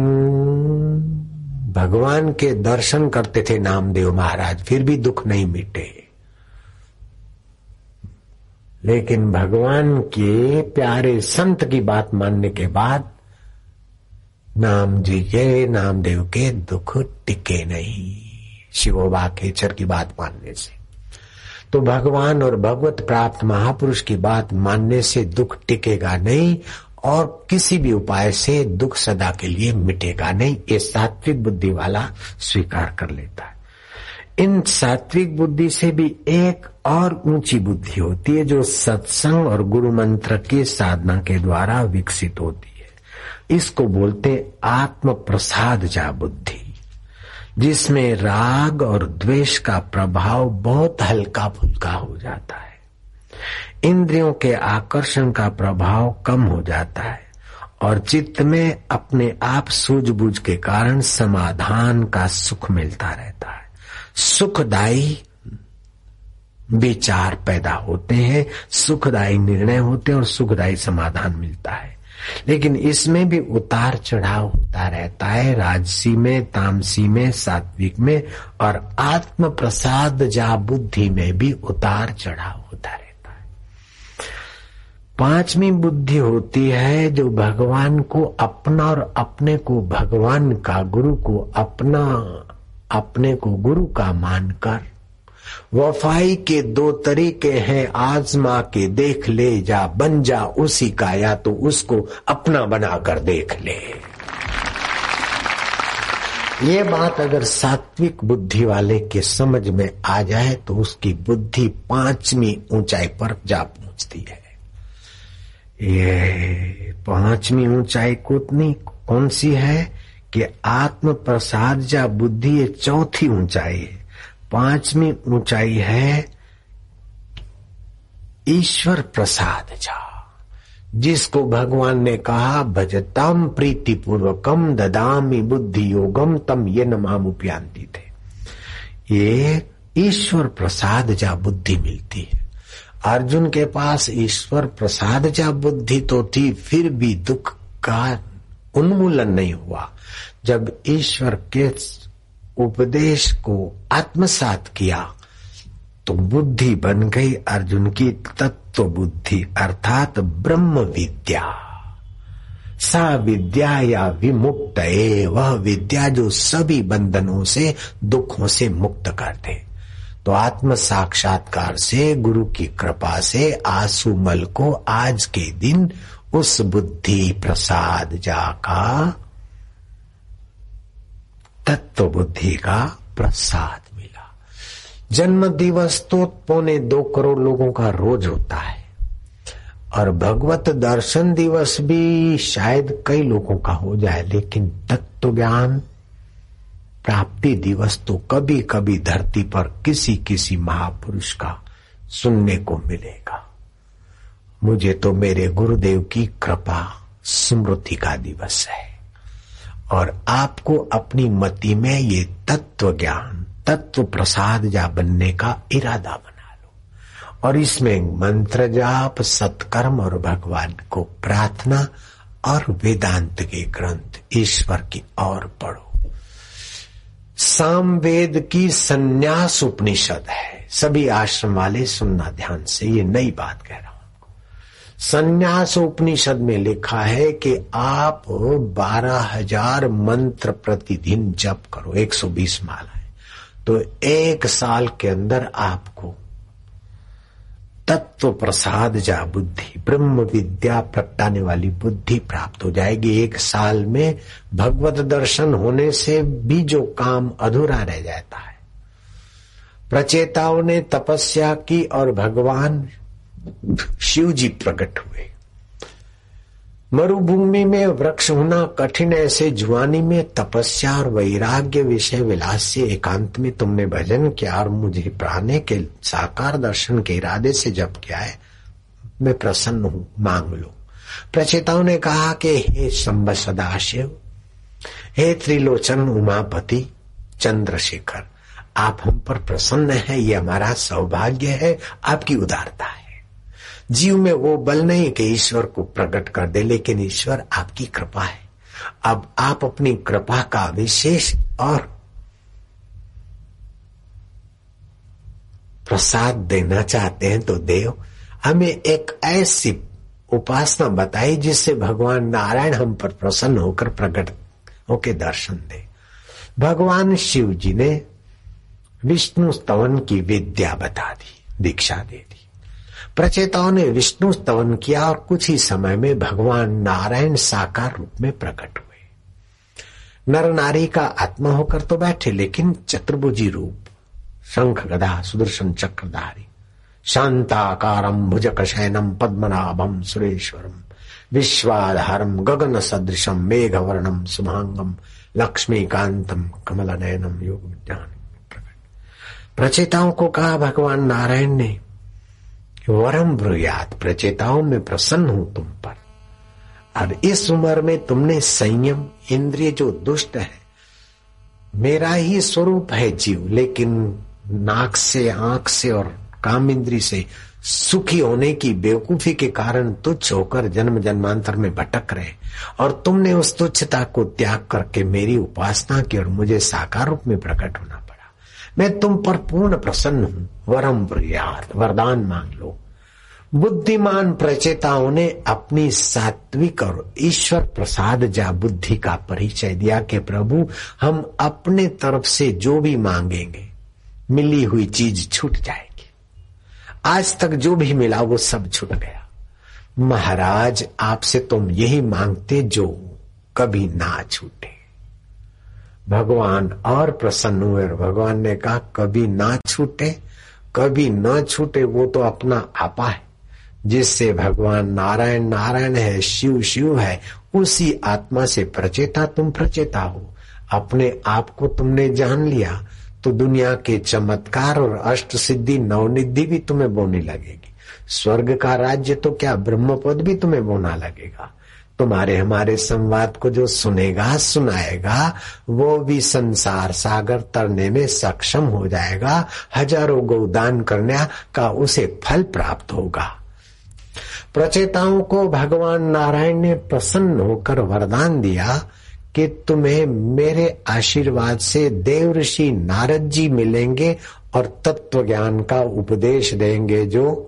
Speaker 2: भगवान के दर्शन करते थे नामदेव महाराज, फिर भी दुख नहीं मिटे। लेकिन भगवान के प्यारे संत की बात मानने के बाद नाम जी के, नामदेव के दुख टिके नहीं शिवोबा खेचर की बात मानने से। तो भगवान और भगवत प्राप्त महापुरुष की बात मानने से दुख टिकेगा नहीं और किसी भी उपाय से दुख सदा के लिए मिटेगा नहीं। ये सात्विक बुद्धि वाला स्वीकार कर लेता है। इन सात्विक बुद्धि से भी एक और ऊंची बुद्धि होती है जो सत्संग और गुरु मंत्र के साधना के द्वारा विकसित होती है। इसको बोलते आत्म प्रसाद जा बुद्धि, जिसमें राग और द्वेष का प्रभाव बहुत हल्का फुल्का हो जाता है। इंद्रियों के आकर्षण का प्रभाव कम हो जाता है और चित्त में अपने आप सूझबूझ के कारण समाधान का सुख मिलता रहता है। सुखदायी विचार पैदा होते हैं, सुखदायी निर्णय होते हैं और सुखदायी समाधान मिलता है। लेकिन इसमें भी उतार चढ़ाव होता रहता है, राजसी में, तामसी में, सात्विक में, और आत्म प्रसाद जा बुद्धि में भी उतार चढ़ाव होता रहता है। पांचवी बुद्धि होती है जो भगवान को अपना और अपने को भगवान का, गुरु को अपना, अपने को गुरु का मानकर वफाई के दो तरीके हैं, आजमा के देख ले, जा बन जा उसी का, या तो उसको अपना बनाकर देख ले। ये बात अगर सात्विक बुद्धि वाले के समझ में आ जाए तो उसकी बुद्धि पांचवी ऊंचाई पर जा पहुंचती है। ये पांचवी ऊंचाई कितनी कौन सी है कि आत्म प्रसाद जा बुद्धि, ये चौथी ऊंचाई है। पांचवी ऊंचाई है ईश्वर प्रसाद जा, जिसको भगवान ने कहा भजताम प्रीति पूर्वकम ददामि बुद्धि योगम तम ये नमामुपयांति थे। ये ईश्वर प्रसाद जा बुद्धि मिलती है। अर्जुन के पास ईश्वर प्रसाद जा बुद्धि तो थी, फिर भी दुख का उन्मूलन नहीं हुआ। जब ईश्वर के उपदेश को आत्मसात किया तो बुद्धि बन गई अर्जुन की तत्व बुद्धि, अर्थात ब्रह्म विद्या। सा विद्या या विमुक्त है, वह विद्या जो सभी बंधनों से, दुखों से मुक्त कर दे। तो आत्म साक्षात्कार से, गुरु की कृपा से आंसुमल को आज के दिन उस बुद्धि प्रसाद जाका, तत्व बुद्धि का प्रसाद मिला। जन्म दिवस तो पौने दो करोड़ लोगों का रोज होता है और भगवत दर्शन दिवस भी शायद कई लोगों का हो जाए, लेकिन तत्व ज्ञान प्राप्ति दिवस तो कभी कभी धरती पर किसी किसी महापुरुष का सुनने को मिलेगा। मुझे तो मेरे गुरुदेव की कृपा स्मृति का दिवस है और आपको अपनी मति में ये तत्व ज्ञान, तत्व प्रसाद जा बनने का इरादा बना लो और इसमें मंत्र जाप, सत्कर्म और भगवान को प्रार्थना और वेदांत के ग्रंथ ईश्वर की ओर पढ़ो। सामवेद की संन्यास उपनिषद है, सभी आश्रम वाले सुनना ध्यान से, ये नई बात कह रहा हूं आपको। संन्यास उपनिषद में लिखा है कि आप बारह हजार मंत्र प्रतिदिन जप करो, एक सौ बीस मालाएं, तो एक साल के अंदर आपको तत्व प्रसाद जा बुद्धि, ब्रह्म विद्या प्रगटाने वाली बुद्धि प्राप्त हो जाएगी। एक साल में भगवत दर्शन होने से भी जो काम अधूरा रह जाता है। प्रचेताओं ने तपस्या की और भगवान शिव जी प्रकट हुए। मरुभूमि में वृक्ष होना कठिन, ऐसे जुआनी में तपस्या और वैराग्य विषय विलास से एकांत में तुमने भजन किया और मुझे पाने के साकार दर्शन के इरादे से जप किया है, मैं प्रसन्न हूं, मांग लो। प्रचेताओं ने कहा कि हे शंभ सदाशिव, हे त्रिलोचन उमापति चंद्रशेखर, आप हम पर प्रसन्न हैं, ये हमारा सौभाग्य है, आपकी उदारता है। जीव में वो बल नहीं कि ईश्वर को प्रकट कर दे, लेकिन ईश्वर आपकी कृपा है। अब आप अपनी कृपा का विशेष और प्रसाद देना चाहते हैं तो देव, हमें एक ऐसी उपासना बताई जिससे भगवान नारायण हम पर प्रसन्न होकर प्रकट होकर दर्शन दे। भगवान शिव जी ने विष्णु स्तवन की विद्या बता दी, दीक्षा दे दी। प्रचेताओं ने विष्णु स्तवन किया और कुछ ही समय में भगवान नारायण साकार रूप में प्रकट हुए। नर नारी का आत्मा होकर तो बैठे, लेकिन चतुर्भुजी रूप, शंख गदा सुदर्शन चक्रधारी, शांताकारं भुजगशयनं पद्मनाभं सुरेश्वरं विश्वाधारं गगन सदृशं मेघवर्णं शुभांगं लक्ष्मीकांतं कमलनयनं योग विज्ञान प्रकट। प्रचेताओं को कहा भगवान नारायण ने, वरम ब्रूयात, प्रचेताओं में प्रसन्न हूं तुम पर, और इस उम्र में तुमने संयम, इंद्रिय जो दुष्ट है, मेरा ही स्वरूप है जीव, लेकिन नाक से, आंख से और काम इंद्री से सुखी होने की बेवकूफी के कारण तुच्छ होकर जन्म जन्मांतर में भटक रहे, और तुमने उस तुच्छता को त्याग करके मेरी उपासना की और मुझे साकार रूप में प्रकट होना पड़ा। मैं तुम पर पूर्ण प्रसन्न हूं, वरम ब्रूयात, वरदान मांग लो। बुद्धिमान प्रचेताओं ने अपनी सात्विक और ईश्वर प्रसाद जा बुद्धि का परिचय दिया कि प्रभु, हम अपने तरफ से जो भी मांगेंगे मिली हुई चीज छूट जाएगी। आज तक जो भी मिला वो सब छूट गया। महाराज, आपसे तुम यही मांगते जो कभी ना छूटे। भगवान और प्रसन्न हुए और भगवान ने कहा, कभी ना छूटे, कभी ना छूटे, वो तो अपना आपा है, जिससे भगवान नारायण नारायण है, शिव शिव है, उसी आत्मा से प्रचेता तुम प्रचेता हो। अपने आप को तुमने जान लिया तो दुनिया के चमत्कार और अष्ट सिद्धि नवनिधि भी तुम्हें बोने लगेगी। स्वर्ग का राज्य तो क्या, ब्रह्म पद भी तुम्हें बोना लगेगा। तुम्हारे हमारे संवाद को जो सुनेगा सुनाएगा वो भी संसार सागर तरने में सक्षम हो जाएगा। हजारों गोदान करने का उसे फल प्राप्त होगा। प्रचेताओं को भगवान नारायण ने प्रसन्न होकर वरदान दिया कि तुम्हें मेरे आशीर्वाद से देव ऋषि नारद जी मिलेंगे और तत्व ज्ञान का उपदेश देंगे, जो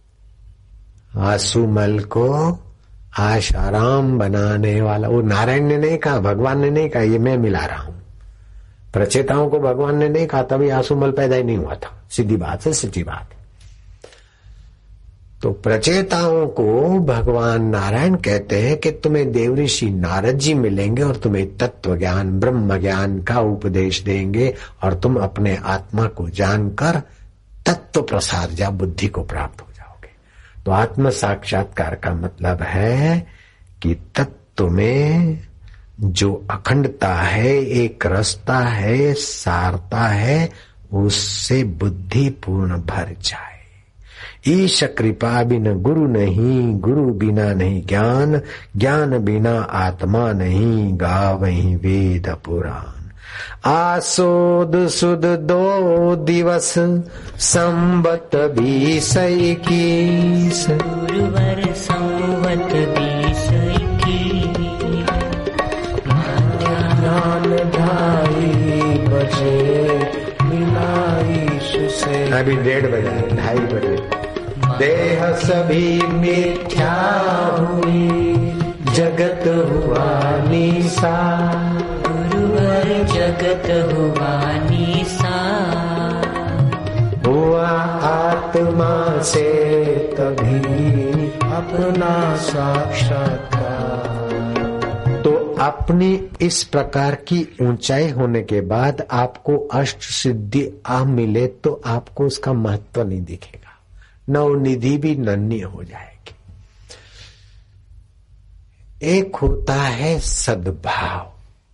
Speaker 2: आसुमल को आशाराम बनाने वाला। वो नारायण ने नहीं कहा, भगवान ने नहीं कहा, ये मैं मिला रहा हूं। प्रचेताओं को भगवान ने नहीं कहा, तभी आसुमल पैदा ही नहीं हुआ था। सीधी बात है, सच्ची बात है। तो प्रचेताओं को भगवान नारायण कहते हैं कि तुम्हें देवऋषि नारद जी मिलेंगे और तुम्हें तत्व ज्ञान, ब्रह्म ज्ञान का उपदेश देंगे और तुम अपने आत्मा को जानकर तत्व प्रसाद जा बुद्धि को प्राप्त हो जाओगे। तो आत्म साक्षात्कार का मतलब है कि तत्व में जो अखंडता है, एक रसता है, सारता है, उससे बुद्धि पूर्ण भर जाए। ईश कृपा बिन गुरु नहीं, गुरु बिना नहीं ज्ञान, ज्ञान बिना आत्मा नहीं, गावहीं वेद पुराण। आसोद सुद दो दिवस संबत बीस इक्कीस,
Speaker 3: गुरुवर संवत बीस इक्कीस,
Speaker 2: ज्ञान ढाई बजे मिलाइश से। अभी डेढ़ बजे, ढाई बजे। देह सभी मिथ्या हुई, जगत हुआ निसा,
Speaker 3: गुरुवर जगत हुआ निसा,
Speaker 2: हुआ आत्मा से तभी अपना साक्षात्कार। तो अपनी इस प्रकार की ऊंचाई होने के बाद आपको अष्ट सिद्धि आ मिले तो आपको उसका महत्व नहीं दिखेगा, नवनिधि भी नन्ही हो जाएगी। एक होता है सद्भाव,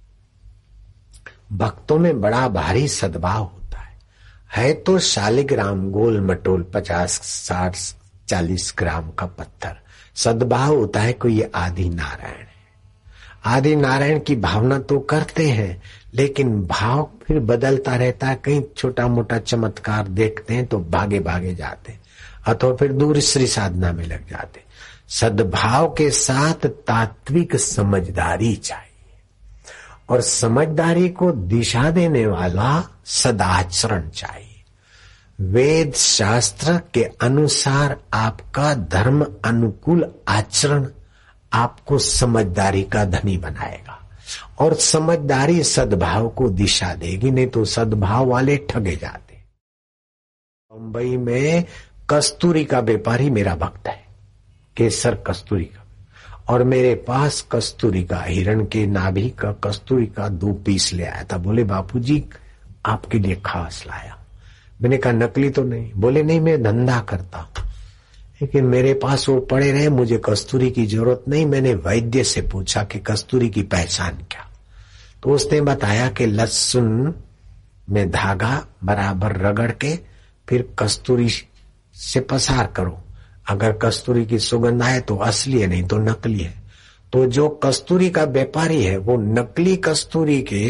Speaker 2: भक्तों में बड़ा भारी सद्भाव होता है है तो शालिग्राम गोल मटोल पचास साठ चालीस ग्राम का पत्थर। सद्भाव होता है कोई ये आदि नारायण है, आदि नारायण की भावना तो करते हैं लेकिन भाव फिर बदलता रहता है। कहीं छोटा मोटा चमत्कार देखते हैं तो भागे भागे जाते हैं अथवा फिर दूसरी साधना में लग जाते। सद्भाव के साथ तात्विक समझदारी चाहिए और समझदारी को दिशा देने वाला सदाचरण चाहिए। वेद शास्त्र के अनुसार आपका धर्म अनुकूल आचरण आपको समझदारी का धनी बनाएगा और समझदारी सद्भाव को दिशा देगी, नहीं तो सद्भाव वाले ठगे जाते। मुंबई में कस्तूरी का व्यापारी मेरा भक्त है, केसर कस्तूरी का, और मेरे पास कस्तूरी का हिरण के नाभि का कस्तूरी का दो पीस ले आया था। बोले बापूजी आपके लिए खास लाया। मैंने कहा नकली तो नहीं? बोले नहीं, मैं धंधा करता हूं लेकिन मेरे पास वो पड़े रहे, मुझे कस्तूरी की जरूरत नहीं। मैंने वैद्य से पूछा कि कस्तूरी की पहचान क्या, तो उसने बताया कि लहसुन में धागा बराबर रगड़ के फिर कस्तूरी से पसार करो, अगर कस्तूरी की सुगंध आए तो असली है, नहीं तो नकली है। तो जो कस्तूरी का व्यापारी है वो नकली कस्तूरी के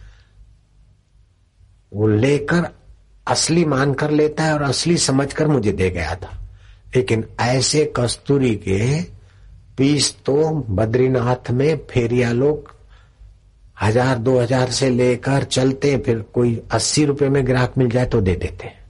Speaker 2: वो लेकर असली मानकर लेता है और असली समझकर मुझे दे गया था। लेकिन ऐसे कस्तूरी के पीस तो बद्रीनाथ में फेरिया लोग हजार दो हजार से लेकर चलते, फिर कोई अस्सी रुपए में ग्राहक मिल जाए तो दे देते हैं।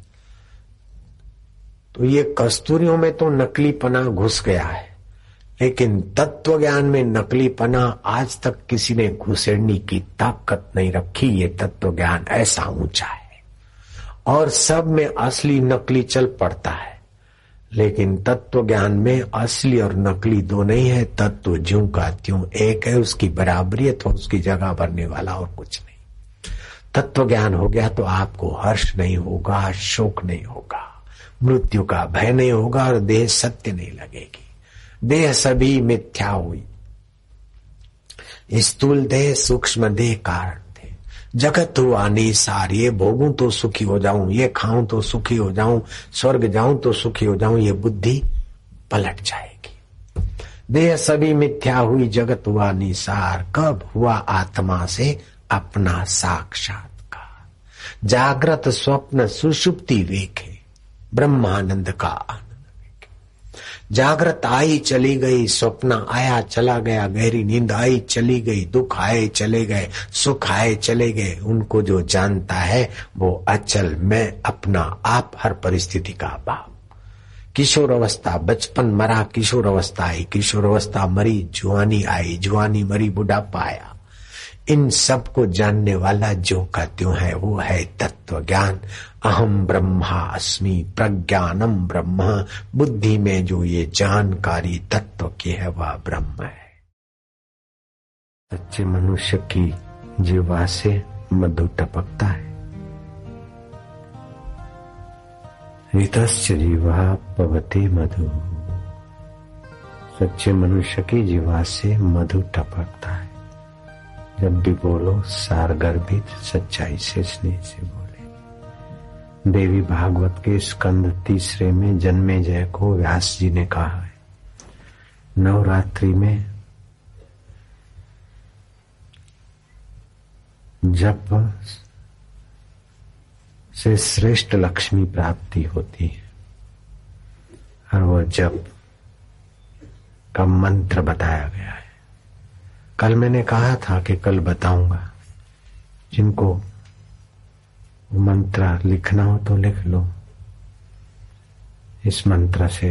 Speaker 2: तो ये कस्तूरियों में तो नकली पना घुस गया है, लेकिन तत्व ज्ञान में नकली पना आज तक किसी ने घुसेड़ने की ताकत नहीं रखी। ये तत्व ज्ञान ऐसा ऊंचा है और सब में असली नकली चल पड़ता है, लेकिन तत्व ज्ञान में असली और नकली दो नहीं है। तत्व ज्यों का त्यों एक है, उसकी बराबरी है तो उसकी जगह भरने वाला और कुछ नहीं। तत्व ज्ञान हो गया तो आपको हर्ष नहीं होगा, शोक नहीं होगा, मृत्यु का भय नहीं होगा और देह सत्य नहीं लगेगी। देह सभी मिथ्या हुई, स्थूल देह सूक्ष्म देह कारण थे। जगत हुआ निसार, ये भोगूं तो सुखी हो जाऊं, ये खाऊं तो सुखी हो जाऊं, स्वर्ग जाऊं तो सुखी हो जाऊं, ये बुद्धि पलट जाएगी। देह सभी मिथ्या हुई, जगत हुआ निसार, कब हुआ आत्मा से अपना साक्षात्कार। जागृत स्वप्न सुषुप्ति वेखे, ब्रह्मानंद का आनंद। जागृत आई चली गई, स्वप्न आया चला गया, गहरी नींद आई चली गई, दुख आए चले गए, सुख आए चले गए। उनको जो जानता है वो अचल मैं अपना आप, हर परिस्थिति का बाप। किशोर अवस्था, बचपन मरा, किशोर अवस्था आई, किशोर अवस्था मरी, जुआनी आई, जुआनी मरी, बुढ़ापा आया। इन सब को जानने वाला जो का त्यों है वो है तत्व ज्ञान। अहम ब्रह्मास्मि, प्रज्ञानम ब्रह्म। बुद्धि में जो ये जानकारी तत्व की है वह ब्रह्म है। सच्चे मनुष्य की जीवा से मधु टपकता है। ऋतस्य जीवा पवते मधु। सच्चे मनुष्य की जीवा से मधु टपकता है। जब भी बोलो सार गर्भित सच्चाई से स्नेह से बोले। देवी भागवत के स्कंद तीसरे में जन्मेजय को व्यास जी ने कहा है, नवरात्रि में जप से श्रेष्ठ लक्ष्मी प्राप्ति होती है और वो जप का मंत्र बताया गया है। कल मैंने कहा था कि कल बताऊंगा, जिनको मंत्र लिखना हो तो लिख लो। इस मंत्र से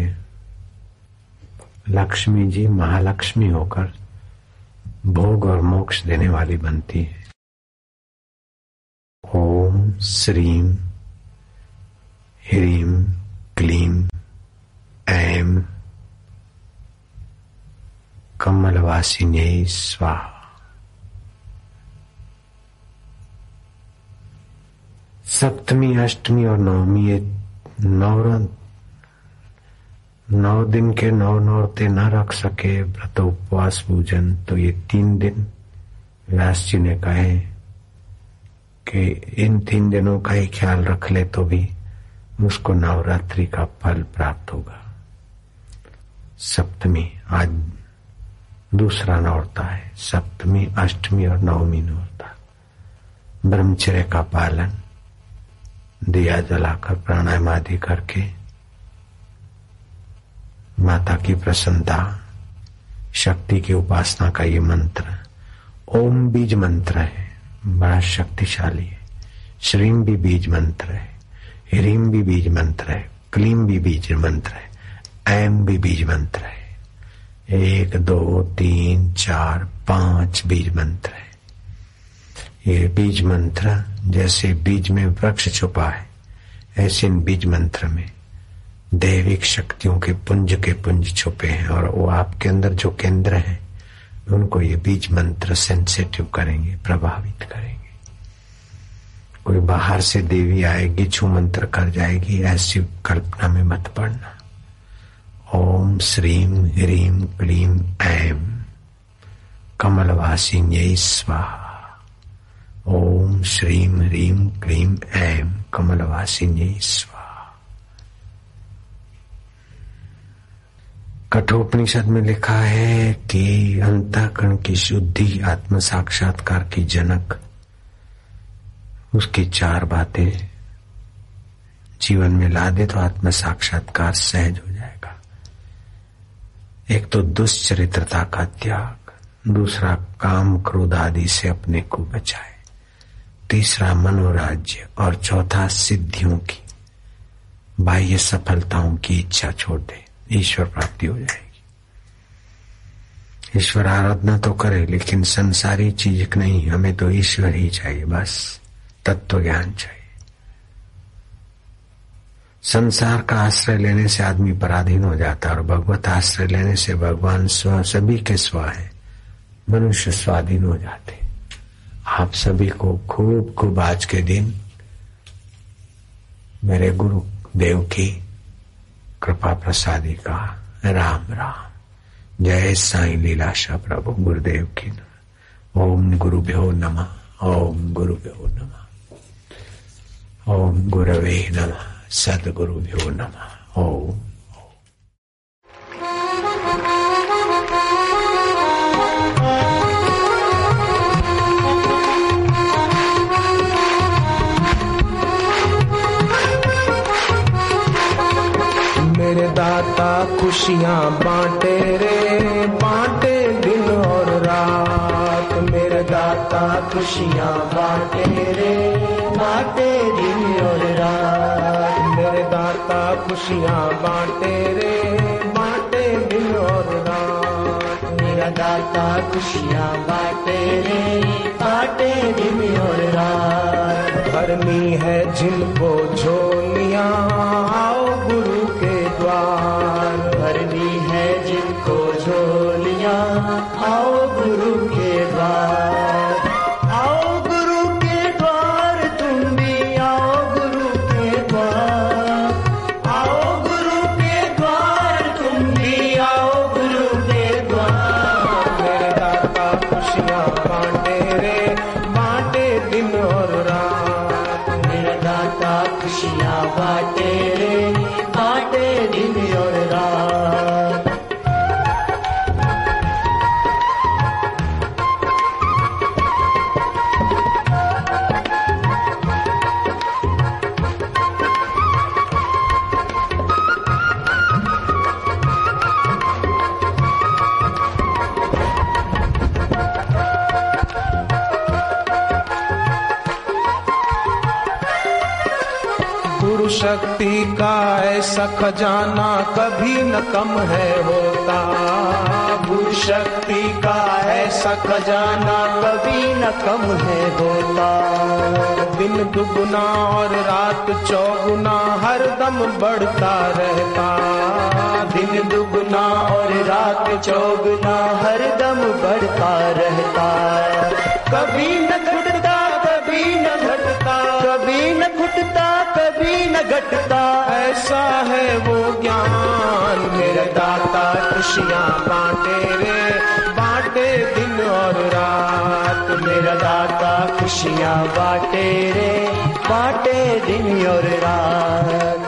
Speaker 2: लक्ष्मी जी महालक्ष्मी होकर भोग और मोक्ष देने वाली बनती है। ओम श्रीम ह्रीम क्लीम ऐं कमलवासिन्यै स्वाहा। सप्तमी अष्टमी और नवमी ये नौ नौ दिन के नौ नौरते न रख सके व्रत उपवास पूजन, तो ये तीन दिन व्यास जी ने कहे कि इन तीन दिनों का ही ख्याल रख ले तो भी उसको नवरात्रि का फल प्राप्त होगा। सप्तमी आज दूसरा नौरता है, सप्तमी अष्टमी और नवमी नौरता। ब्रह्मचर्य का पालन, दिया जलाकर प्राणायाम आदि करके माता की प्रसन्नता, शक्ति की उपासना का ये मंत्र ओम बीज मंत्र है, बड़ा शक्तिशाली है। श्रीम भी बीज मंत्र है, ह्रीम भी बीज मंत्र है, क्लीम भी बीज मंत्र है, ऐं भी बीज मंत्र है। एक दो तीन चार पांच बीज मंत्र है। ये बीज मंत्र जैसे बीज में वृक्ष छुपा है, ऐसे इन बीज मंत्र में दैविक शक्तियों के पुंज के पुंज छुपे हैं और वो आपके अंदर जो केंद्र हैं उनको ये बीज मंत्र सेंसिटिव करेंगे, प्रभावित करेंगे। कोई बाहर से देवी आएगी, छू मंत्र कर जाएगी, ऐसी कल्पना में मत पड़ना। ओम श्रीम ह्रीम क्लीम ऐं कमलवासिन्यै स्वाहा। ओम श्रीम ह्रीम क्लीम ऐं कमलवासिन्यै स्वाहा। कठोपनिषद में लिखा है कि अंतःकरण की शुद्धि आत्म साक्षात्कार की जनक, उसकी चार बातें जीवन में ला दे तो आत्म साक्षात्कार सहज हो जाएगा। एक तो दुश्चरित्रता का त्याग, दूसरा काम क्रोध आदि से अपने को बचाए, तीसरा मनोराज्य और चौथा सिद्धियों की बाह्य सफलताओं की इच्छा छोड़ दे, ईश्वर प्राप्ति हो जाएगी। ईश्वर आराधना तो करे लेकिन संसारी चीज नहीं, हमें तो ईश्वर ही चाहिए, बस तत्व ज्ञान चाहिए। संसार का आश्रय लेने से आदमी पराधीन हो जाता है और भगवत आश्रय लेने से भगवान स्व सभी के स्व है, मनुष्य स्वाधीन हो जाते। आप सभी को खूब खूब आज के दिन मेरे गुरु देव की कृपा प्रसादी का राम राम। जय साईं लीलाशाह प्रभु गुरुदेव की। ओम गुरुभ्यो नमः। ओम गुरुभ्यो नमः। ओम गुरवे नमः। सद्गुरुभ्यो नमः। ओम।
Speaker 4: मेरे दाता खुशियाँ बांटे रे, बांटे दिन और रात। मेरे दाता खुशियाँ बांटे रे, बांटे दिन और रात। मेरे दाता खुशियाँ बांटे रे, बांटे दिन और रात। मेरा दाता खुशियाँ बांटे रे, बांटे दिन और रात। भरनी है जिनको झोलियाँ, आओ गुरु के द्वार। भरनी है जिनको झोलियाँ, आओ गुरु के द्वार। आओ गुरु के द्वार, तुम भी आओ गुरु के द्वार। आओ गुरु के द्वार, तुम भी आओ गुरु के द्वार। मेरे दाता खुशियाँ बांटे रे, बांटे दिन और रात। मेरा दाता खुशियाँ
Speaker 1: दिन और रात।
Speaker 4: गुरु शक्ति का ऐसा खजाना कभी न कम है होता।
Speaker 1: गुरु शक्ति का ऐसा खजाना कभी न कम है होता।
Speaker 4: दिन दुगुना और रात चौगुना हर दम बढ़ता रहता।
Speaker 1: दिन दुगुना और रात चौगुना हर दम बढ़ता रहता। कभी न घटता कभी न घटता, कभी न घटता कभी न घटता।
Speaker 4: ऐसा है वो ज्ञान मेरे दाता खुशियाँ बांटे रे, बांटे दिन और रात।
Speaker 1: मेरा दाता खुशियाँ बांटे रे, बांटे दिन और रात।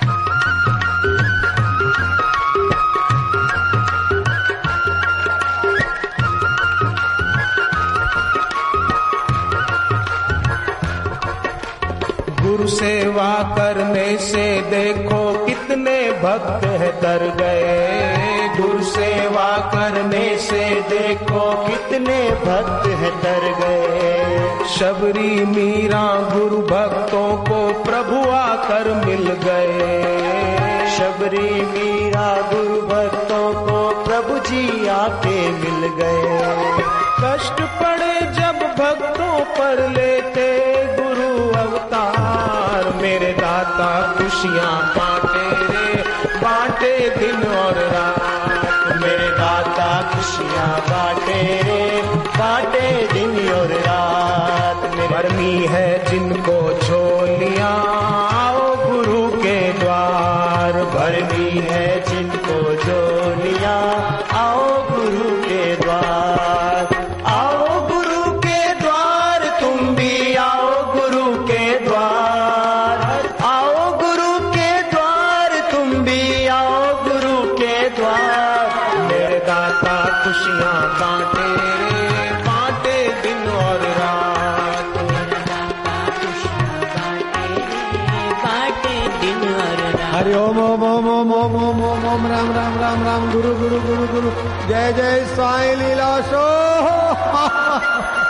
Speaker 4: गुरु सेवा करने से देखो कितने भक्त है तर गए।
Speaker 1: गुरु सेवा करने से देखो कितने भक्त है तर गए।
Speaker 4: शबरी मीरा गुरु भक्तों को प्रभु आकर मिल गए।
Speaker 1: शबरी मीरा गुरु भक्तों को प्रभु जी आके मिल गए।
Speaker 4: कष्ट पड़े जब भक्तों पर लेते गुरु अवतार। मेरे दाता खुशियाँ बांटे रे, बांटे दिन और रात।
Speaker 1: मेरे दाता खुशियाँ बांटे रे, बांटे दिन और रात।
Speaker 4: भरनी है जिनको झोलियाँ आओ गुरु के द्वार।
Speaker 1: भरनी है जिनको झोलियाँ आओ गुरु के द्वार। आओ गुरु के द्वार तुम भी आओ गुरु के द्वार। आओ गुरु के द्वार तुम भी आओ गुरु के द्वार।
Speaker 4: मेरे दाता खुशियाँ बांटे रे, बांटे दिन और रात।
Speaker 3: बाटे दिन और रात।
Speaker 2: हरि ओम ओम ओम ओम ओम ओम ओम ओम राम राम राम राम गुरु गुरु गुरु गुरु जय जय साईं लीला शो।